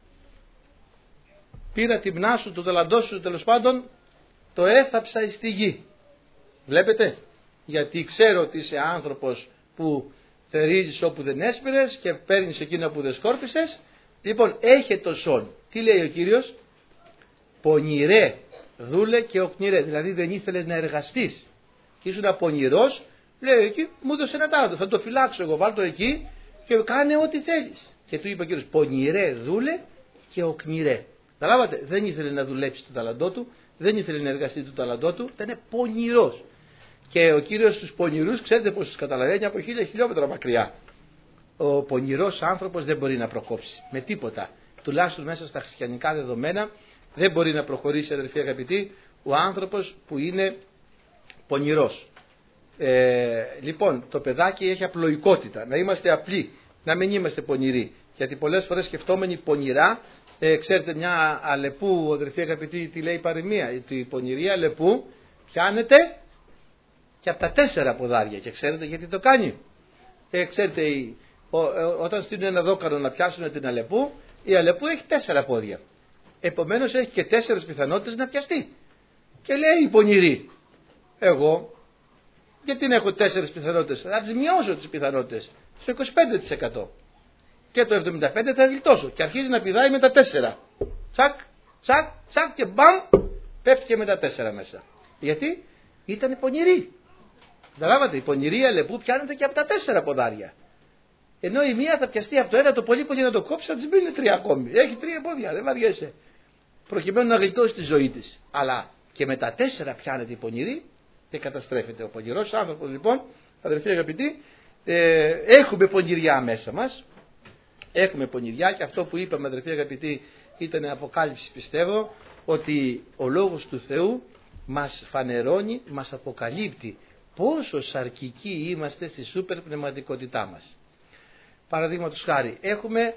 πήρα τη μνά σου, το ταλαντό σου, τέλος πάντων, το έθαψα στη γη. Βλέπετε, γιατί ξέρω ότι είσαι άνθρωπος που θερίζεις όπου δεν έσπηρες και παίρνεις εκείνα που δεν σκόρπισες. Λοιπόν, έχε το σόν. Τι λέει ο Κύριος? Πονηρέ, δούλε και οκνηρέ. Δηλαδή δεν ήθελες να εργαστείς. Και ήσουν πονηρός, λέει εκεί, μου έδωσε ένα τάλαντο. Θα το φυλάξω εγώ, βάλ' το εκεί και κάνε ό,τι θέλεις. Και του είπε ο Κύριος, πονηρέ, δούλε και οκνηρέ. Καταλάβατε, δεν ήθελε να δουλέψει το ταλαντό του, δεν ήθελε να εργαστεί το ταλαντό του, ήταν πονηρός. Και ο Κύριος τους πονηρούς, ξέρετε πώς τους καταλαβαίνει, από 1000 χιλιόμετρα μακριά. Ο πονηρός άνθρωπος δεν μπορεί να προκόψει με τίποτα. Τουλάχιστον μέσα στα χριστιανικά δεδομένα δεν μπορεί να προχωρήσει, αδελφοί αγαπητοί, ο άνθρωπος που είναι πονηρός. Λοιπόν, το παιδάκι έχει απλοϊκότητα, να είμαστε απλοί, να μην είμαστε πονηροί. Γιατί πολλές φορές σκεφτόμενοι πονηρά, ξέρετε μια αλεπού, αδελφοί αγαπητοί, τι λέει η παροιμία, η πονηρία αλεπού πιάνεται και από τα 4 ποδάρια. Και ξέρετε γιατί το κάνει? Ξέρετε, όταν στείλουν ένα δόκανο να πιάσουν την αλεπού, η αλεπού έχει 4 πόδια. Επομένως έχει και 4 πιθανότητες να πιαστεί. Και λέει η πονηρή, εγώ γιατί να έχω 4 πιθανότητες? Θα τις μειώσω τις πιθανότητες στο 25%. Και το 75% θα γλιτώσω. Και αρχίζει να πηδάει με τα 4. Τσακ, τσακ, τσακ και μπαμ, πέφτει και με τα 4 μέσα. Γιατί ήταν πονηρή. Καταλάβατε, η πονηρή αλεπού πιάνεται και από τα 4 ποδάρια. Ενώ η μία θα πιαστεί από το ένα, το πολύ πολύ να το κόψει, θα της μείνει 3 ακόμη. Έχει 3 πόδια, δεν βαριέσαι. Προκειμένου να γλιτώσει τη ζωή της. Αλλά και με τα 4 πιάνεται η πονηρή και καταστρέφεται. Ο πονηρός άνθρωπος λοιπόν, αδελφοί αγαπητοί, έχουμε πονηριά μέσα μας. Έχουμε πονηριά και αυτό που είπαμε, αδελφοί αγαπητοί, ήταν αποκάλυψη, πιστεύω, ότι ο Λόγος του Θεού μας φανερώνει, μας αποκαλύπτει πόσο σαρκικοί είμαστε στη σούπερ πνευματικότητά μας. Παραδείγματος χάρη, έχουμε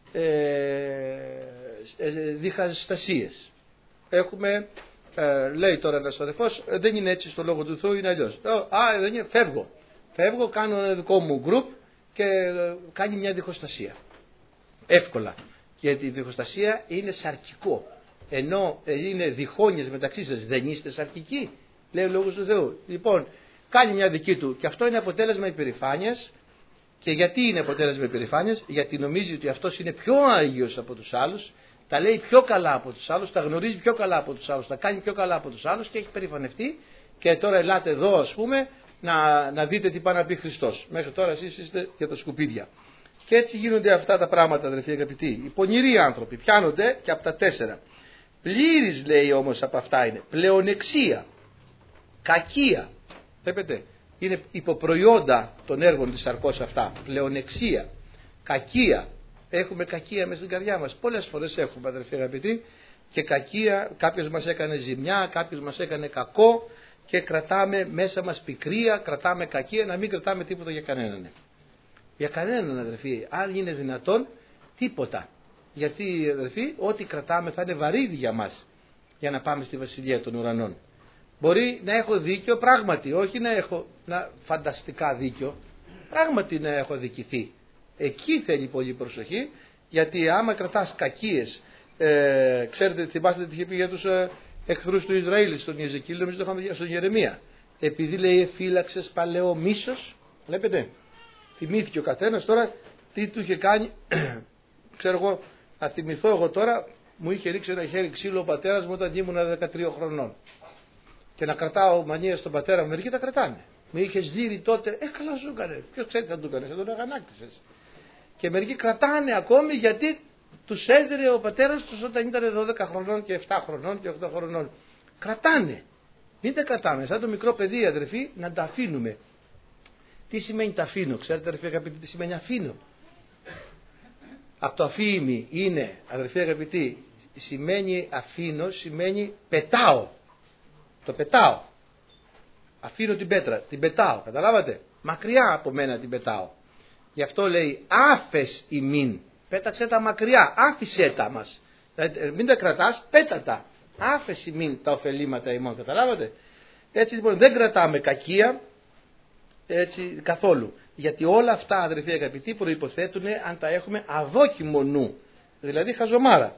διχαστασίες. Έχουμε, λέει τώρα ένας αδελφός, δεν είναι έτσι στο Λόγο του Θεού, είναι αλλιώς. Δεν είναι, φεύγω, κάνω ένα δικό μου γκρουπ και κάνει μια διχοστασία. Εύκολα. Γιατί η διχοστασία είναι σαρκικό. Ενώ είναι διχόνιες μεταξύ σας, δεν είστε σαρκικοί, λέει ο Λόγος του Θεού. Λοιπόν, κάνει μια δική του και αυτό είναι αποτέλεσμα υπερηφάνειας. Και γιατί είναι αποτέλεσμα υπερηφάνειας? Γιατί νομίζει ότι αυτός είναι πιο άγιος από τους άλλους, τα λέει πιο καλά από τους άλλους, τα γνωρίζει πιο καλά από τους άλλους, τα κάνει πιο καλά από τους άλλους και έχει περηφανευτεί. Και τώρα ελάτε εδώ, ας πούμε, να δείτε τι πάει να πει Χριστός. Μέχρι τώρα εσείς είστε για τα σκουπίδια. Και έτσι γίνονται αυτά τα πράγματα, αδερφοί αγαπητοί. Οι πονηροί άνθρωποι πιάνονται και από τα 4. Πλήρης, λέει, όμως από αυτά είναι πλεονεξία, κακία. Βλέπετε, είναι υποπροϊόντα των έργων της σαρκός αυτά. Πλεονεξία, κακία. Έχουμε κακία μες στην καρδιά μας. Πολλές φορές έχουμε, αδερφοί αγαπητοί, και κακία. Κάποιος μας έκανε ζημιά, κάποιος μας έκανε κακό και κρατάμε μέσα μας πικρία, κρατάμε κακία, να μην κρατάμε τίποτα για κανέναν. Για κανέναν, αδερφοί, αν είναι δυνατόν, τίποτα. Γιατί, αδερφοί, ό,τι κρατάμε θα είναι βαρύδι για μας, για να πάμε στη Βασιλεία των Ουρανών. Μπορεί να έχω δίκιο πράγματι, όχι να έχω φανταστικά δίκιο, πράγματι να έχω δικηθεί. Εκεί θέλει πολύ προσοχή, γιατί άμα κρατάς κακίες, ξέρετε, θυμάστε τι είχε πει για τους εχθρούς του Ισραήλ, στον Ιεζεκίλ, νομίζω το είχαμε στον Γερεμία. Επειδή, λέει, φύλαξες παλαιό μίσος, βλέπετε, θυμήθηκε ο καθένας τώρα τι του είχε κάνει. Ξέρω εγώ, να θυμηθώ εγώ τώρα, μου είχε ρίξει ένα χέρι ξύλο ο πατέρας μου όταν ήμουν 13 χρονών. Και να κρατάω μανίες στον πατέρα μου, μερικοί τα κρατάνε. Με είχε σδύρει τότε, καλά σου έκανε. Ποιος ξέρει τι θα του έκανε, θα τον αγανάκτησες. Και μερικοί κρατάνε ακόμη γιατί τους έδειρε ο πατέρας τους όταν ήταν 12 χρονών και 7 χρονών και 8 χρονών. Κρατάνε. Μην τα κρατάμε. Σαν το μικρό παιδί, αδερφοί, να τα αφήνουμε. Τι σημαίνει τα αφήνω, ξέρετε, αδερφοί αγαπητοί, τι σημαίνει αφήνω. Από το αφήμι είναι, αδερφοί αγαπητοί, σημαίνει αφήνω, σημαίνει πετάω. Το πετάω. Αφήνω την πέτρα, την πετάω, καταλάβατε. Μακριά από μένα την πετάω. Γι' αυτό λέει άφες ημίν. Πέταξε τα μακριά, άφησέ τα μας. Μην τα κρατάς, πέτα τα. Άφες ημίν τα ωφελήματα ημών, καταλάβατε. Έτσι λοιπόν δεν κρατάμε κακία, έτσι καθόλου. Γιατί όλα αυτά, αδερφοί αγαπητοί, προϋποθέτουν αν τα έχουμε αδόκιμο νου. Δηλαδή χαζομάρα.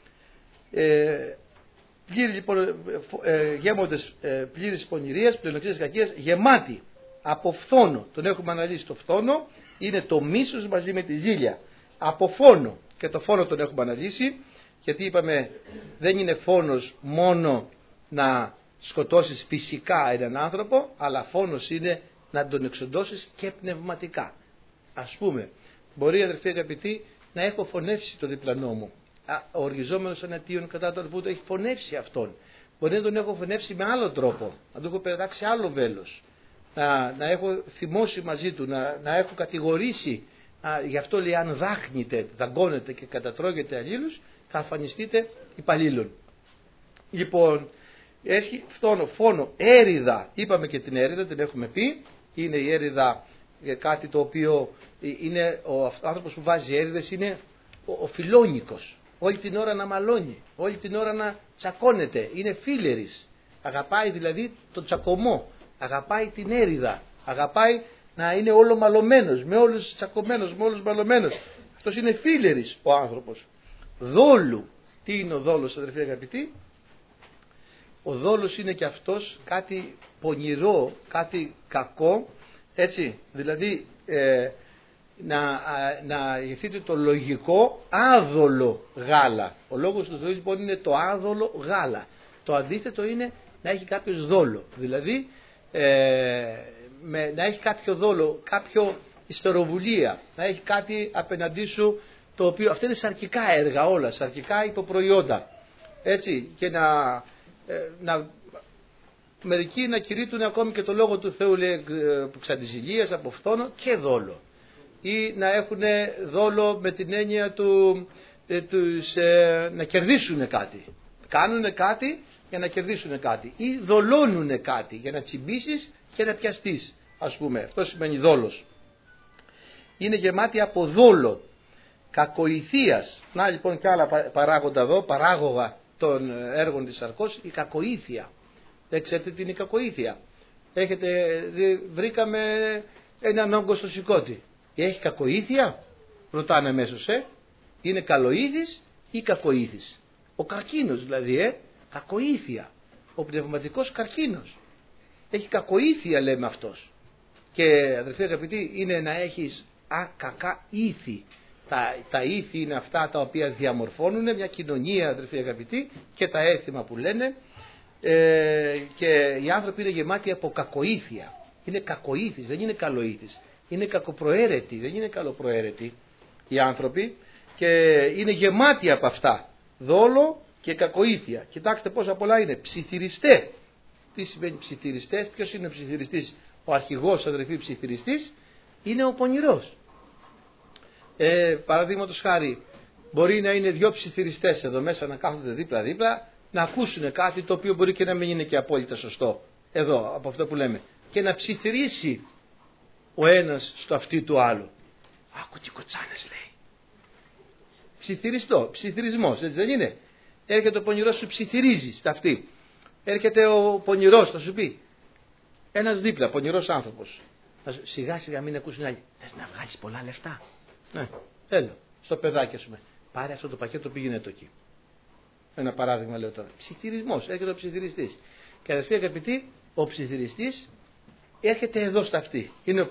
Πλήρη, λοιπόν, γέμοντες πλήρης πονηρίας, πλεονεξίας κακίας, γεμάτη από φθόνο. Τον έχουμε αναλύσει. Το φθόνο είναι το μίσος μαζί με τη ζήλια. Από φόνο. Και το φόνο τον έχουμε αναλύσει, γιατί είπαμε δεν είναι φόνος μόνο να σκοτώσεις φυσικά έναν άνθρωπο, αλλά φόνος είναι να τον εξοντώσεις και πνευματικά. Ας πούμε, μπορεί, αδερφοί αγαπητοί, να έχω φωνεύσει το διπλανό μου. Ο οργιζόμενος εναντίον κατά τον που το έχει φωνεύσει αυτόν. Μπορεί να τον έχω φωνεύσει με άλλο τρόπο, να του έχω πετάξει άλλο βέλος, να έχω θυμώσει μαζί του, να έχω κατηγορήσει. Γι' αυτό λέει, αν δάχνετε, δαγκώνετε και κατατρώγετε αλλήλους, θα αφανιστείτε υπαλλήλων. Λοιπόν, έχει φόνο, έριδα. Είπαμε και την έριδα, την έχουμε πει. Είναι η έριδα κάτι το οποίο είναι ο άνθρωπος που βάζει έριδες, είναι ο φιλόνικος. Όλη την ώρα να μαλώνει, όλη την ώρα να τσακώνεται. Είναι φίλερης. Αγαπάει δηλαδή τον τσακωμό. Αγαπάει την έριδα. Αγαπάει να είναι όλο μαλωμένος, με όλους τσακωμένος, με όλους μαλωμένος. Αυτός είναι φίλερης ο άνθρωπος. Δόλου. Τι είναι ο δόλος, αδερφοί αγαπητοί? Ο δόλος είναι και αυτός κάτι πονηρό, κάτι κακό, έτσι, δηλαδή να γευθείτε το λογικό άδολο γάλα. Ο λόγος του Θεού λοιπόν είναι το άδολο γάλα. Το αντίθετο είναι να έχει κάποιος δόλο, δηλαδή να έχει κάποιο δόλο, κάποιο ιστεροβουλία, να έχει κάτι απέναντί σου το οποίο, αυτά είναι σαρκικά έργα όλα, σαρκικά υποπροϊόντα, έτσι, και μερικοί να κηρύττουν ακόμη και το λόγο του Θεού, λέει, ξαντιζηλίας, από φθόνο και δόλο, ή να έχουν δόλο με την έννοια να κερδίσουν κάτι, κάνουν κάτι για να κερδίσουν κάτι, ή δολώνουν κάτι για να τσιμπήσεις και να πιαστείς, ας πούμε. Αυτό σημαίνει δόλος. Είναι γεμάτη από δόλο, κακοηθείας. Να λοιπόν και άλλα παράγοντα εδώ, παράγωγα των έργων της σαρκός, η κακοήθεια. Δεν ξέρετε τι είναι η κακοήθεια? Βρήκαμε έναν όγκο στο σηκώτη. Έχει κακοήθεια? Ρωτάνε αμέσως, είναι καλοήθης ή κακοήθης? Ο καρκίνος δηλαδή, κακοήθεια. Ο πνευματικός καρκίνος. Έχει κακοήθεια, λέμε αυτός. Και αδερφοί αγαπητοί, είναι να έχεις κακά ήθη. Τα ήθη είναι αυτά τα οποία διαμορφώνουν μια κοινωνία, αδερφοί αγαπητοί, και τα έθιμα που λένε, και οι άνθρωποι είναι γεμάτοι από κακοήθεια. Είναι κακοήθης, δεν είναι καλοήθης. Είναι κακοπροαίρετοι, δεν είναι καλοπροαίρετοι. οι άνθρωποι και είναι γεμάτοι από αυτά. Δόλο και κακοήθεια. Κοιτάξτε πόσα πολλά είναι. Ψιθυριστέ. Τι σημαίνει ψιθυριστές? Ποιος είναι ο ψιθυριστής? Ο αρχηγός, αδερφοί, ψιθυριστής είναι ο πονηρός. Παραδείγματος χάρη, μπορεί να είναι δύο ψιθυριστές εδώ μέσα να κάθονται δίπλα-δίπλα, να ακούσουν κάτι το οποίο μπορεί και να μην είναι και απόλυτα σωστό. Εδώ, από αυτό που λέμε. Και να ψιθυρίσει ο ένας στο αυτί του άλλου. Άκου τι κοτσάνες λέει. Ψιθυρισμός, έτσι δεν είναι? Έρχεται ο πονηρός, σου ψιθυρίζει στα αυτή. Έρχεται ο πονηρός, θα σου πει. Ένας δίπλα, πονηρός άνθρωπος. Σιγά σιγά μην ακούσουν άλλοι. Θες να βγάλεις πολλά λεφτά? Ναι, έλα, στο παιδάκι ας πούμε. Πάρε αυτό το πακέτο, πήγαινε το εκεί. Ένα παράδειγμα λέω τώρα. Ψιθυρισμός, έρχεται ο ψιθυριστής. Και αδερφοί αγαπητοί, ο ψιθυριστής έρχεται εδώ στα αυτή. Είναι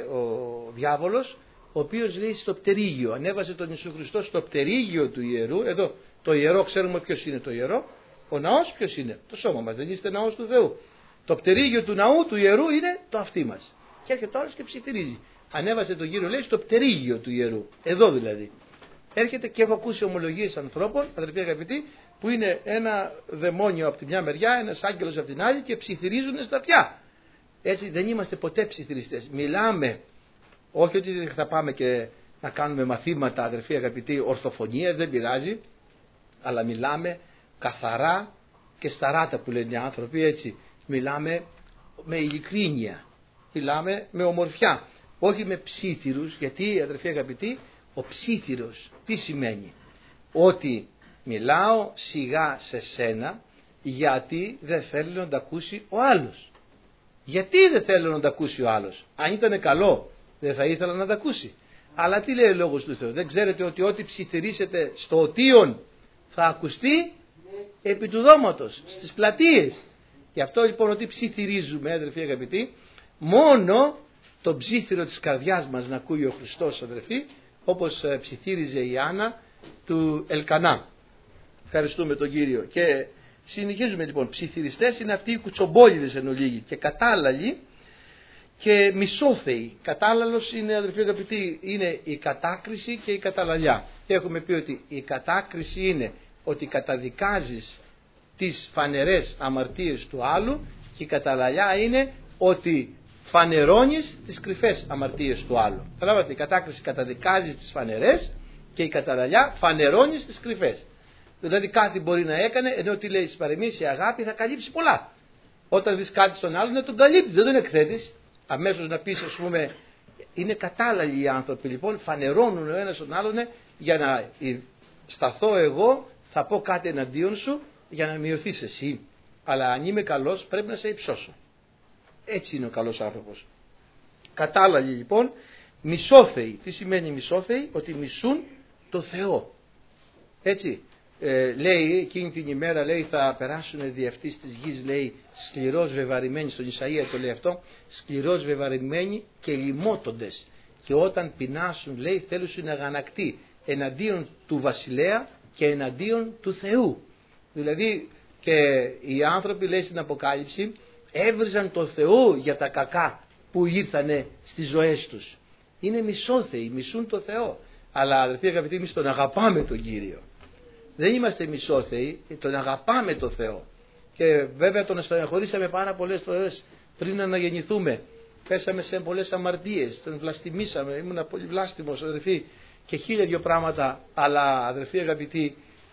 ο διάβολος, ο οποίος λέει στο πτερίγιο. Ανέβασε τον Ιησού Χριστό στο πτερίγιο του ιερού. Εδώ το ιερό, ξέρουμε ποιος είναι το ιερό. Ο ναός ποιος είναι? Το σώμα μας. Δεν είστε ναός του Θεού? Το πτερίγιο του ναού, του ιερού, είναι το αυτί μας. Και έρχεται όλος και ψιθυρίζει. Ανέβασε τον Κύριο, λέει, στο πτερίγιο του ιερού. Εδώ δηλαδή. Έρχεται και έχω ακούσει ομολογίες ανθρώπων, αδερφοί αγαπητοί, που είναι ένα δαιμόνιο από τη μια μεριά, ένας άγγελος από την άλλη και ψιθυρίζουν στα αυτιά. Έτσι δεν είμαστε ποτέ ψιθυριστές. Μιλάμε, όχι ότι θα πάμε και να κάνουμε μαθήματα, αδερφοί αγαπητοί, ορθοφωνίας, δεν πειράζει, αλλά μιλάμε καθαρά και σταράτα που λένε οι άνθρωποι, έτσι. Μιλάμε με ειλικρίνεια, μιλάμε με ομορφιά, όχι με ψίθυρους, γιατί αδερφοί αγαπητοί, ο ψίθυρος τι σημαίνει? Ότι μιλάω σιγά σε σένα γιατί δεν θέλω να τα ακούσει ο άλλος. Γιατί δεν θέλω να τα ακούσει ο άλλος? Αν ήταν καλό δεν θα ήθελα να τα ακούσει. Αλλά τι λέει ο λόγος του Θεού? Δεν ξέρετε ότι ό,τι ψιθυρίσετε στο οτίον θα ακουστεί επί του δώματος, στις πλατείες? Γι' αυτό λοιπόν ότι ψιθυρίζουμε, αδερφοί αγαπητοί, μόνο το ψίθυρο της καρδιάς μας να ακούει ο Χριστός, αδερφοί, όπως ψιθύριζε η Άννα του Ελκανά. Ευχαριστούμε τον Κύριο. Και συνεχίζουμε λοιπόν. Ψιθυριστές είναι αυτοί οι κουτσομπόλιδες εν ολίγη και κατάλλαλοι και μισόθεοι. Κατάλλαλος είναι, αδερφοί αγαπητοί, είναι η κατάκριση και η καταλαλιά. Και έχουμε πει ότι η κατάκριση είναι ότι καταδικάζεις τις φανερές αμαρτίες του άλλου και η καταλαλιά είναι ότι φανερώνεις τις κρυφές αμαρτίες του άλλου. Καταλάβατε, η κατάκριση καταδικάζει τις φανερές και η καταλαλιά φανερώνεις τις κρυφές. Δηλαδή κάτι μπορεί να έκανε, ενώ τι λέει στις παροιμίες, η αγάπη θα καλύψει πολλά. Όταν δεις κάτι στον άλλον να τον καλύπτεις, δεν τον εκθέτεις. Αμέσως να πεις, ας πούμε, είναι κατάλληλοι οι άνθρωποι λοιπόν, φανερώνουν ο ένας τον άλλον για να σταθώ εγώ, θα πω κάτι εναντίον σου για να μειωθείς εσύ. Αλλά αν είμαι καλός πρέπει να σε υψώσω. Έτσι είναι ο καλός άνθρωπος. Κατάλληλοι λοιπόν, μισόθεοι. Τι σημαίνει μισόθεοι? Ότι μισούν το Θεό. Έτσι. Λέει εκείνη την ημέρα, λέει, θα περάσουν δι' αυτής της γης, λέει, σκληρός βεβαρημένοι, στον Ισαΐα το λέει αυτό, σκληρός βεβαρημένοι και λιμότοντες, και όταν πεινάσουν, λέει, θέλουν να αγανακτεί εναντίον του βασιλέα και εναντίον του Θεού. Δηλαδή και οι άνθρωποι, λέει στην Αποκάλυψη, έβριζαν το Θεό για τα κακά που ήρθανε στις ζωές τους. Είναι μισόθεοι, μισούν το Θεό. Αλλά αδερφοί αγαπητοί, εμείς τον αγαπάμε τον Κύριο. Δεν είμαστε μισόθεοι, τον αγαπάμε το Θεό. Και βέβαια τον στεναχωρήσαμε πάρα πολλές φορές πριν αναγεννηθούμε. Πέσαμε σε πολλές αμαρτίες, τον βλαστημίσαμε, ήμουν πολύ βλάστημος αδερφοί και 1002 πράγματα. Αλλά αδερφοί αγαπητοί,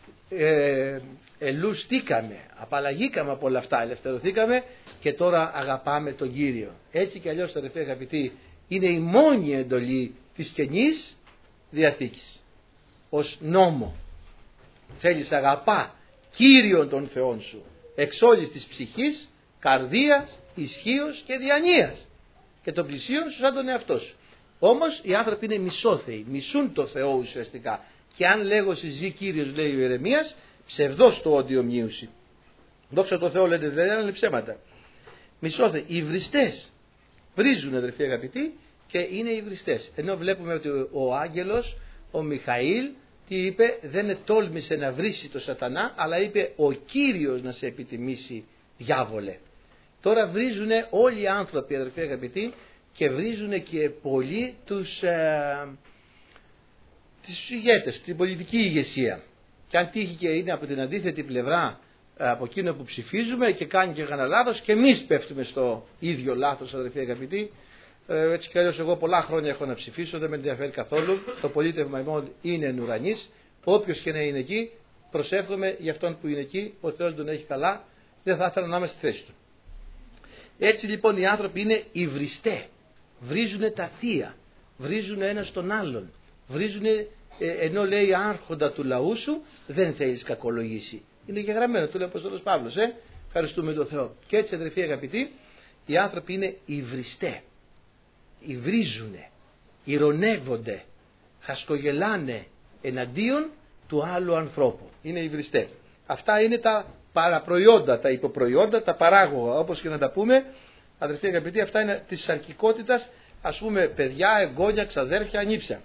ελουστήκαμε, απαλλαγήκαμε από όλα αυτά, ελευθερωθήκαμε και τώρα αγαπάμε τον Κύριο. Έτσι κι αλλιώς αδερφοί αγαπητοί, είναι η μόνη εντολή της Καινής Διαθήκης ως νόμο. Θέλεις αγαπά Κύριον τον Θεόν σου εξ όλης της ψυχής, καρδίας, ισχύος και διανοίας και τον πλησίον σου σαν τον εαυτό σου. Όμως οι άνθρωποι είναι μισόθεοι, μισούν το Θεό ουσιαστικά. Και αν λέγω ζει Κύριος, λέει ο Ιερεμίας, ψευδός το όντιο μνήουσι. Δόξα τω Θεώ, λέτε, δεν είναι ψέματα. Μισόθεοι, οι βριστές βρίζουν, αδερφοί αγαπητοί, και είναι οι βριστές. Ενώ βλέπουμε ότι ο άγγελος, ο Μιχαήλ, τι είπε? Δεν τόλμησε να βρίσει το σατανά, αλλά είπε ο Κύριος να σε επιτιμήσει, διάβολε. Τώρα βρίζουν όλοι οι άνθρωποι, αδερφοί αγαπητοί, και βρίζουν και πολλοί τις ηγέτες, την πολιτική ηγεσία. Και αν τύχει και είναι από την αντίθετη πλευρά από εκείνο που ψηφίζουμε και κάνει και κανένα λάθος, και εμείς πέφτουμε στο ίδιο λάθος, αδερφοί αγαπητοί. Έτσι κι αλλιώς εγώ πολλά χρόνια έχω να ψηφίσω, δεν με ενδιαφέρει καθόλου. Το πολίτευμα ημών είναι εν ουρανής. Όποιος και να είναι εκεί, προσεύχομαι για αυτόν που είναι εκεί, ο Θεός τον έχει καλά, δεν θα ήθελα να είμαι στη θέση του. Έτσι λοιπόν οι άνθρωποι είναι υβριστέ, βρίζουν τα θεία, βρίζουν ένας τον άλλον, βρίζουν, ενώ λέει άρχοντα του λαού σου δεν θέλεις κακολογήσει. Είναι και γραμμένο, το λέει ο Απόστολος Παύλος, ευχαριστούμε τον Θεό. Και έτσι αδερφοί αγαπητοί, οι άνθρωποι είναι υβριστέ, υβρίζουνε, ηρωνεύονται, χασκογελάνε εναντίον του άλλου ανθρώπου. Είναι υβριστέ. Αυτά είναι τα παραπροϊόντα, τα υποπροϊόντα, τα παράγωγα, όπως και να τα πούμε, αδερφοί αγαπητοί, αυτά είναι της σαρκικότητας, ας πούμε παιδιά, εγγόνια, ξαδέρφια, ανήψια.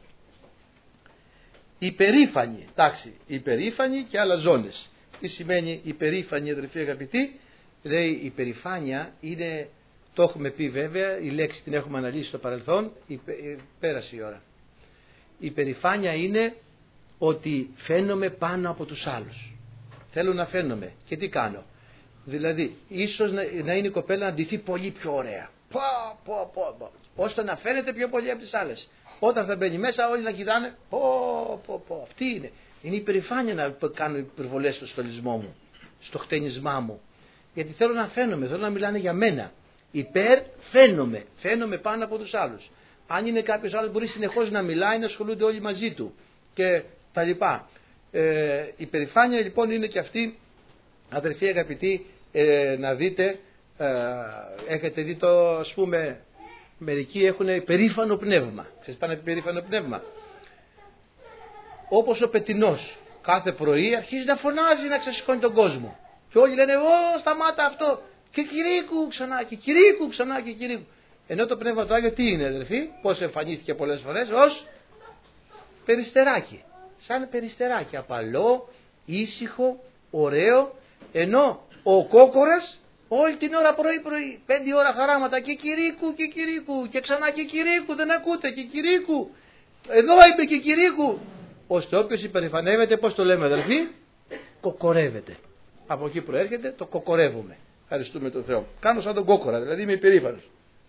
Υπερήφανοι, εντάξει, υπερήφανοι και αλαζόνες. Τι σημαίνει υπερήφανοι, αδερφοί αγαπητοί? Λέει η υπερηφάνεια είναι, το έχουμε πει βέβαια, η λέξη την έχουμε αναλύσει στο παρελθόν, πέρασε η ώρα. Η υπερηφάνεια είναι ότι φαίνομαι πάνω από τους άλλους. Θέλω να φαίνομαι. Και τι κάνω? Δηλαδή, ίσως να είναι η κοπέλα να ντυθεί πολύ πιο ωραία. Ώστε να φαίνεται πιο πολύ από τις άλλες. Όταν θα μπαίνει μέσα όλοι να κοιτάνε. Αυτή είναι. Είναι υπερηφάνεια να κάνω υπερβολές στο στολισμό μου, στο χτενισμά μου. Γιατί θέλω να φαίνομαι, θέλω να μιλάνε για μένα. Φαίνομαι πάνω από τους άλλους. Αν είναι κάποιος άλλος μπορεί συνεχώς να μιλάει, να ασχολούνται όλοι μαζί του και τα λοιπά. Η υπερηφάνεια λοιπόν είναι και αυτή, αδερφοί αγαπητοί, να δείτε, έχετε δει το, ας πούμε, μερικοί έχουν υπερήφανο πνεύμα. Ξέρεις πάνε υπερήφανο πνεύμα? Όπως ο πετεινός κάθε πρωί αρχίζει να φωνάζει, να ξεσηκώνει τον κόσμο. Και όλοι λένε σταμάτα αυτό. Και κηρύκου ξανά και κηρύκου ξανά και κηρύκου. Ενώ το Πνεύμα του Άγιο τι είναι, αδερφοί? Πώς εμφανίστηκε πολλές φορές? Ως περιστεράκι. Σαν περιστεράκι, απαλό, ήσυχο, ωραίο. Ενώ ο κόκορας όλη την ώρα πρωί, 5 ώρα χαράματα και κηρύκου και ξανά και κηρύκου, δεν ακούτε, και κηρύκου. Εδώ είπε και κηρύκου. Ώστε όποιος υπερηφανεύεται, πώς το λέμε αδερφοί? Κοκορεύεται. Από εκεί προέρχεται το κοκορεύουμε. Ευχαριστούμε τον Θεό. Κάνω σαν τον κόκορα, δηλαδή είμαι υπερήφανος.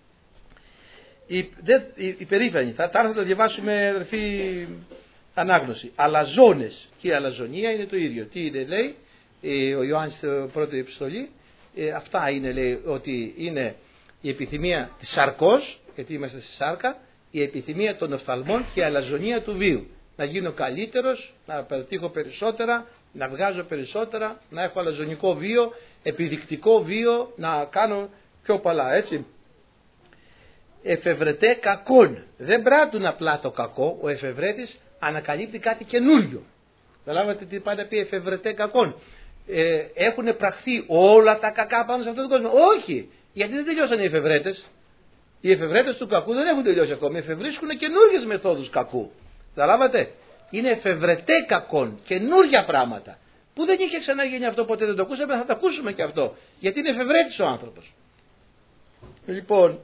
Υπερήφανοι. Θα έρθω να το διαβάσουμε, αδερφοί, ανάγνωση. Αλαζόνες και η αλαζονία είναι το ίδιο. Τι είναι, λέει ο Ιωάννης στην πρώτη επιστολή? Αυτά είναι, λέει, ότι είναι η επιθυμία της σαρκός, γιατί είμαστε στη σάρκα, η επιθυμία των οφθαλμών και η αλαζονία του βίου. Να γίνω καλύτερος, να πετύχω περισσότερα, να βγάζω περισσότερα, να έχω αλαζονικό βίο, επιδεικτικό βίο, να κάνω πιο παλά, έτσι. Εφευρετέ κακόν. Δεν πράττουν απλά το κακό, ο εφευρέτης ανακαλύπτει κάτι καινούριο. Καταλάβατε τι πάει να πει εφευρετέ κακόν? Έχουν πραχθεί όλα τα κακά πάνω σε αυτόν τον κόσμο? Όχι, γιατί δεν τελειώσαν οι εφευρέτες. Οι εφευρέτες του κακού δεν έχουν τελειώσει ακόμη. Εφευρίσκουν καινούριες μεθόδους κακού. Καταλάβατε? Είναι εφευρετέ κακόν, καινούρια πράγματα που δεν είχε ξαναγίνει αυτό ποτέ, δεν το ακούσαμε, θα το ακούσουμε και αυτό, γιατί είναι εφευρέτης ο άνθρωπος. Λοιπόν,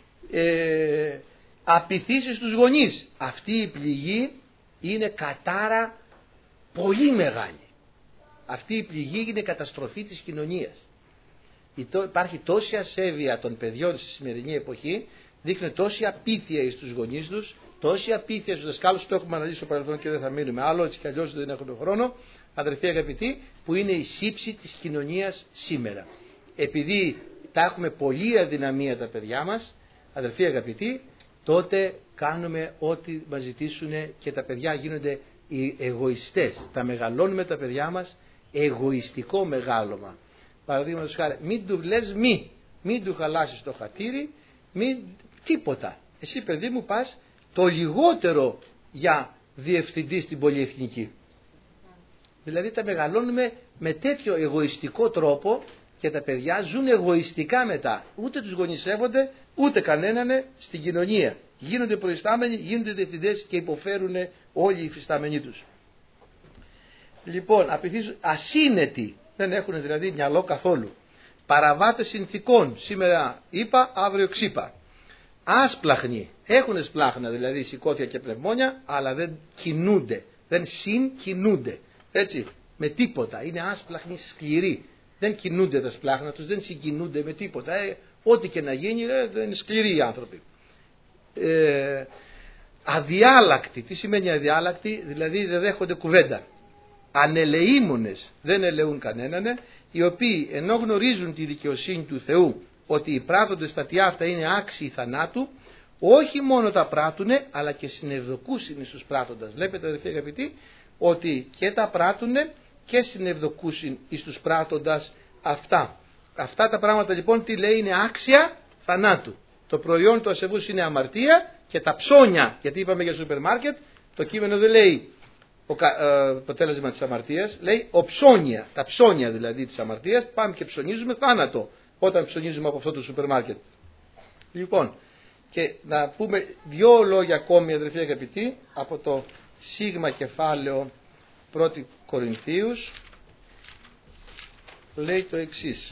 απειθήσεις στους γονείς. Αυτή η πληγή είναι κατάρα πολύ μεγάλη. Αυτή η πληγή είναι καταστροφή της κοινωνίας. Υπάρχει τόση ασέβεια των παιδιών στη σημερινή εποχή, δείχνει τόση απίθεια στους γονείς τους, τόση απίθεια στους δασκάλους, το έχουμε αναλύσει στο παρελθόν και δεν θα μείνουμε άλλο, έτσι κι αλλιώς δεν έχουμε χρόνο, αδερφοί αγαπητοί, που είναι η σύψη της κοινωνίας σήμερα. Επειδή τα έχουμε πολύ αδυναμία τα παιδιά μας, αδερφοί αγαπητοί, τότε κάνουμε ό,τι μας ζητήσουν και τα παιδιά γίνονται οι εγωιστές. Τα μεγαλώνουμε τα παιδιά μας εγωιστικό μεγάλωμα. Παραδείγματος χάρη, μην του λες μην του χαλάσεις το χατήρι, τίποτα. Εσύ παιδί μου πας το λιγότερο για διευθυντή στην πολυεθνική. Δηλαδή τα μεγαλώνουμε με τέτοιο εγωιστικό τρόπο και τα παιδιά ζουν εγωιστικά μετά. Ούτε τους γονισεύονται, ούτε κανέναν στην κοινωνία. Γίνονται προϊστάμενοι, γίνονται διευθυντές και υποφέρουν όλοι οι υφιστάμενοι τους. Λοιπόν, ασύνετοι, δεν έχουν δηλαδή μυαλό καθόλου. Παραβάτες συνθήκων, σήμερα είπα, αύριο ξύπα. άσπλαχνοι. Έχουν σπλάχνα, δηλαδή σηκώτια και πνευμόνια, αλλά δεν κινούνται. Δεν συγκινούνται. Έτσι, με τίποτα. Είναι άσπλαχνοι, σκληροί. Δεν κινούνται τα σπλάχνα τους, δεν συγκινούνται με τίποτα. Ό,τι και να γίνει, δεν είναι σκληροί οι άνθρωποι. Αδιάλακτοι. Τι σημαίνει αδιάλακτοι? Δηλαδή δεν δέχονται κουβέντα. Ανελεήμονες, δεν ελεούν κανέναν, οι οποίοι ενώ γνωρίζουν τη δικαιοσύνη του Θεού, ότι οι πράττοντες τα τι αυτά είναι άξιοι θανάτου, όχι μόνο τα πράττουνε, αλλά και συνευδοκούσιν εις τους πράττοντας. Βλέπετε, αδελφοί αγαπητοί, ότι και τα πράττουνε και συνευδοκούσιν εις τους πράττοντας αυτά. Αυτά τα πράγματα λοιπόν τι λέει? Είναι άξια θανάτου. Το προϊόν του ασεβούς είναι αμαρτία, και τα ψώνια, γιατί είπαμε για σούπερ μάρκετ, το κείμενο δεν λέει αποτέλεσμα της αμαρτίας, λέει οψώνια, τα ψώνια δηλαδή της αμαρτίας. Πάμε και ψωνίζουμε θάνατο όταν ψωνίζουμε από αυτό το σούπερ μάρκετ. Λοιπόν, και να πούμε δύο λόγια ακόμη, αδελφοί αγαπητοί, από το σίγμα κεφάλαιο 1 Κορινθίους. Λέει το εξής.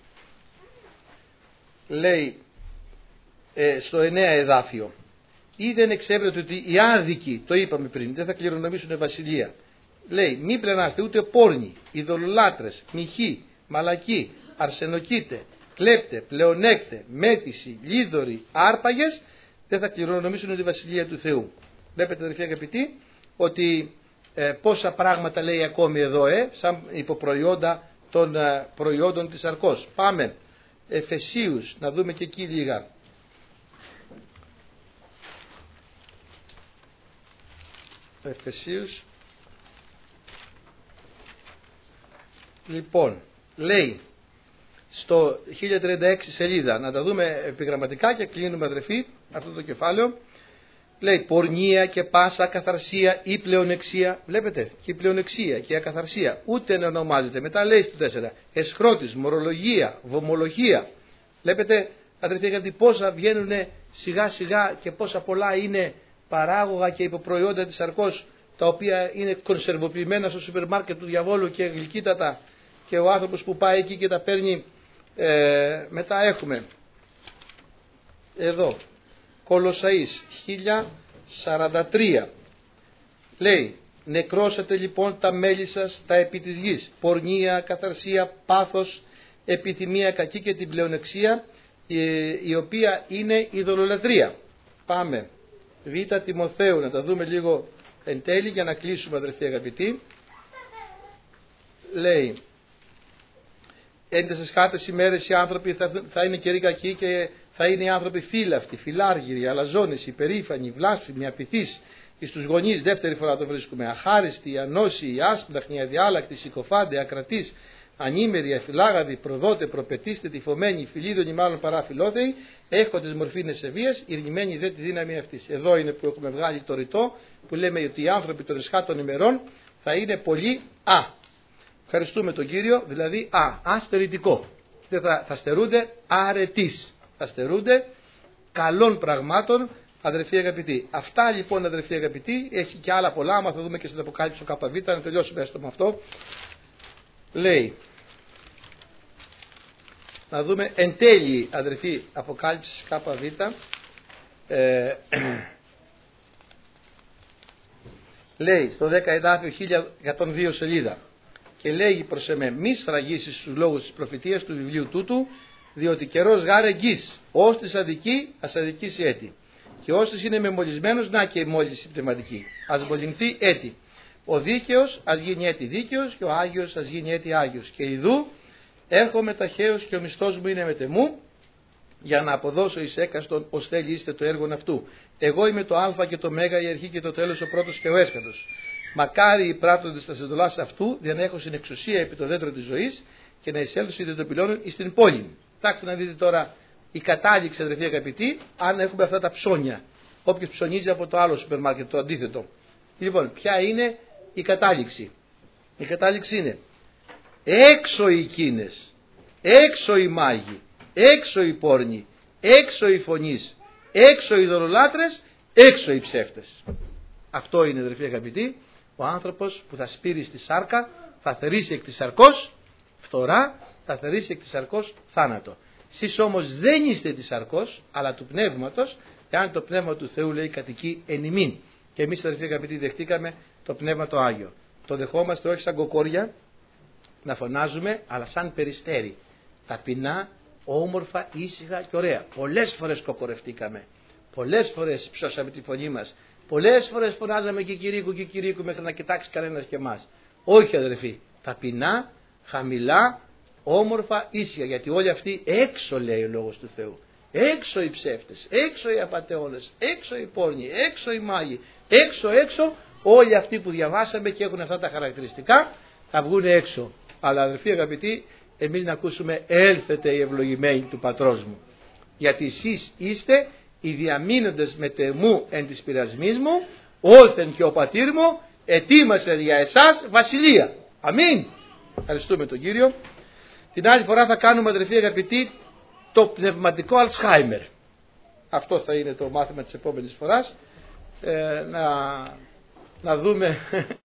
Λέει στο 9 εδάφιο: ή δεν εξέβρετε ότι οι άδικοι, το είπαμε πριν, δεν θα κληρονομήσουν βασιλεία. Λέει, μη πλενάστε ούτε πόρνοι, ειδωλολάτρες, μοιχοί, μαλακοί, αρσενοκίτε, κλέπτε, πλεονέκτε, μέτηση, λίδωροι, άρπαγες, δεν θα κληρονομήσουν τη βασιλεία του Θεού. Βλέπετε, αδελφοί αγαπητοί, ότι πόσα πράγματα λέει ακόμη εδώ, σαν υποπροϊόντα των προϊόντων της αρκός. Πάμε, Εφεσίους, να δούμε και εκεί λίγα. Εφεσίους. Λοιπόν, λέει στο 1036 σελίδα, να τα δούμε επιγραμματικά και κλείνουμε, αδερφοί, αυτό το κεφάλαιο. Λέει πορνεία και πάσα ακαθαρσία ή πλεονεξία. Βλέπετε, και η πλεονεξία και η ακαθαρσία ούτε να ονομάζεται. Μετά λέει στο 4 εσχρότης, μορολογία, βομολογία. Βλέπετε, αδερφοί, γιατί πόσα βγαίνουν σιγά σιγά και πόσα πολλά είναι παράγωγα και υποπροϊόντα της αρκός, τα οποία είναι κονσερβοποιημένα στο σούπερ μάρκετ του διαβόλου και γλυκύτατα, και ο άνθρωπος που πάει εκεί και τα παίρνει. Μετά έχουμε εδώ Κολοσσαείς 1043, λέει νεκρώσατε λοιπόν τα μέλη σας τα επί της γης, πορνεία, καθαρσία, πάθος, επιθυμία κακή και την πλεονεξία, η οποία είναι ειδωλολατρία. Πάμε Β' Τιμοθέου, να τα δούμε λίγο εν τέλει για να κλείσουμε, αδερφοί αγαπητοί. Λέει εν τες εσχάτες ημέρες οι άνθρωποι θα είναι καιροί κακοί και θα είναι οι άνθρωποι φύλαυτοι, φιλάργυροι, αλαζόνες, υπερήφανοι, βλάσφημοι, απειθείς εις τους γονείς. Δεύτερη φορά το βρίσκουμε. Αχάριστοι, ανώσιοι, άσπλαχνοι, αδιάλακτοι, συκοφάντε, ακρατείς, ανήμεροι, αφιλάγαδοι, προδότε, προπετίστε, τυφωμένοι, φιλίδωνοι, μάλλον παρά φιλόθεοι, έχοντες μορφήν ευσεβίας, ειρνημένοι δε τη δύναμη αυτής. Εδώ είναι που έχουμε βγάλει το ρητό που λέμε ότι οι άνθρωποι των εσχάτων ημερών θα είναι πολύ Ευχαριστούμε τον Κύριο, δηλαδή αστερητικό. Δεν θα στερούνται αρετής. Θα στερούνται καλών πραγμάτων, αδερφοί αγαπητοί. Αυτά λοιπόν, αδερφοί αγαπητοί, έχει και άλλα πολλά. Άμα θα δούμε και στην Αποκάλυψη του ΚΒ, να τελειώσουμε έστω με αυτό. Λέει, να δούμε εν τέλει, αδερφοί, Αποκάλυψης ΚΒ. Λέει στο 10 εδάφιο 1102 σελίδα. Και λέγει προς εμέ, μη σφραγίσεις τους λόγους της προφητείας του βιβλίου τούτου, διότι καιρός γάρε γκής, ως της αδική, ας αδικήσει έτη. Και όσος είναι μεμολισμένος, να και η μόλυνση πνευματική, ας μολυνθεί έτη. Ο δίκαιος ας γίνει έτη δίκαιος και ο Άγιος ας γίνει έτη Άγιος. Και ιδού έρχομαι ταχαίως και ο μισθός μου είναι μετεμού, για να αποδώσω εις έκαστον ως θέλει είστε το έργο αυτού. Εγώ είμαι το Α και το Μέγα, η αρχή και το τέλος, ο πρώτος και ο έσχατος. Μακάρι οι πράττοντες τα συντολάς αυτού, για να έχουν στην εξουσία επί το δέντρο της ζωής και να εισέλθουν είτε των πυλώνων εις την πόλη. Κοιτάξτε να δείτε τώρα η κατάληξη, αδερφοί αγαπητοί, αν έχουμε αυτά τα ψώνια. Όποιος ψωνίζει από το άλλο σούπερ μάρκετ, το αντίθετο. Λοιπόν, ποια είναι η κατάληξη? Η κατάληξη είναι έξω οι κίνες, έξω οι μάγοι, έξω οι πόρνοι, έξω οι φωνείς, έξω οι ειδωλολάτρες, έξω οι ψεύτες. Αυτό είναι, αδερφοί αγαπητοί, ο άνθρωπος που θα σπείρει στη σάρκα, θα θερήσει εκ της σαρκός φθορά, θα θερήσει εκ της σαρκός θάνατο. Σεις όμως δεν είστε της σαρκός, αλλά του πνεύματος, εάν το πνεύμα του Θεού, λέει, κατοικεί εν ημίν. Και εμείς, αδελφοί αγαπητοί, δεχτήκαμε το πνεύμα το Άγιο. Το δεχόμαστε όχι σαν κοκόρια να φωνάζουμε, αλλά σαν περιστέρι. Ταπεινά, όμορφα, ήσυχα και ωραία. Πολλές φορές κοκορευτήκαμε. Πολλές φορές ψώσαμε τη φωνή μας. Πολλές φορές φωνάζαμε και κηρύκου μέχρι να κοιτάξει κανένας και εμάς. Όχι, αδελφοί. Ταπεινά, χαμηλά, όμορφα, ήσυχα. Γιατί όλοι αυτοί έξω, λέει ο λόγος του Θεού. Έξω οι ψεύτες, έξω οι απατεώνες, έξω οι πόρνοι, έξω οι μάγοι. Έξω, όλοι αυτοί που διαβάσαμε και έχουν αυτά τα χαρακτηριστικά θα βγουν έξω. Αλλά, αδελφοί αγαπητοί, εμείς να ακούσουμε έλθετε οι ευλογημένοι του πατρός μου. Γιατί εσείς είστε οι διαμείνοντες μετεμού εν της πειρασμής μου, όλθεν και ο πατήρ μου ετοίμασε για εσάς βασιλεία. Αμήν. Ευχαριστούμε τον Κύριο. Την άλλη φορά θα κάνουμε, αδελφοί αγαπητοί, το πνευματικό Αλτσχάιμερ. Αυτό θα είναι το μάθημα της επόμενης φοράς. Να δούμε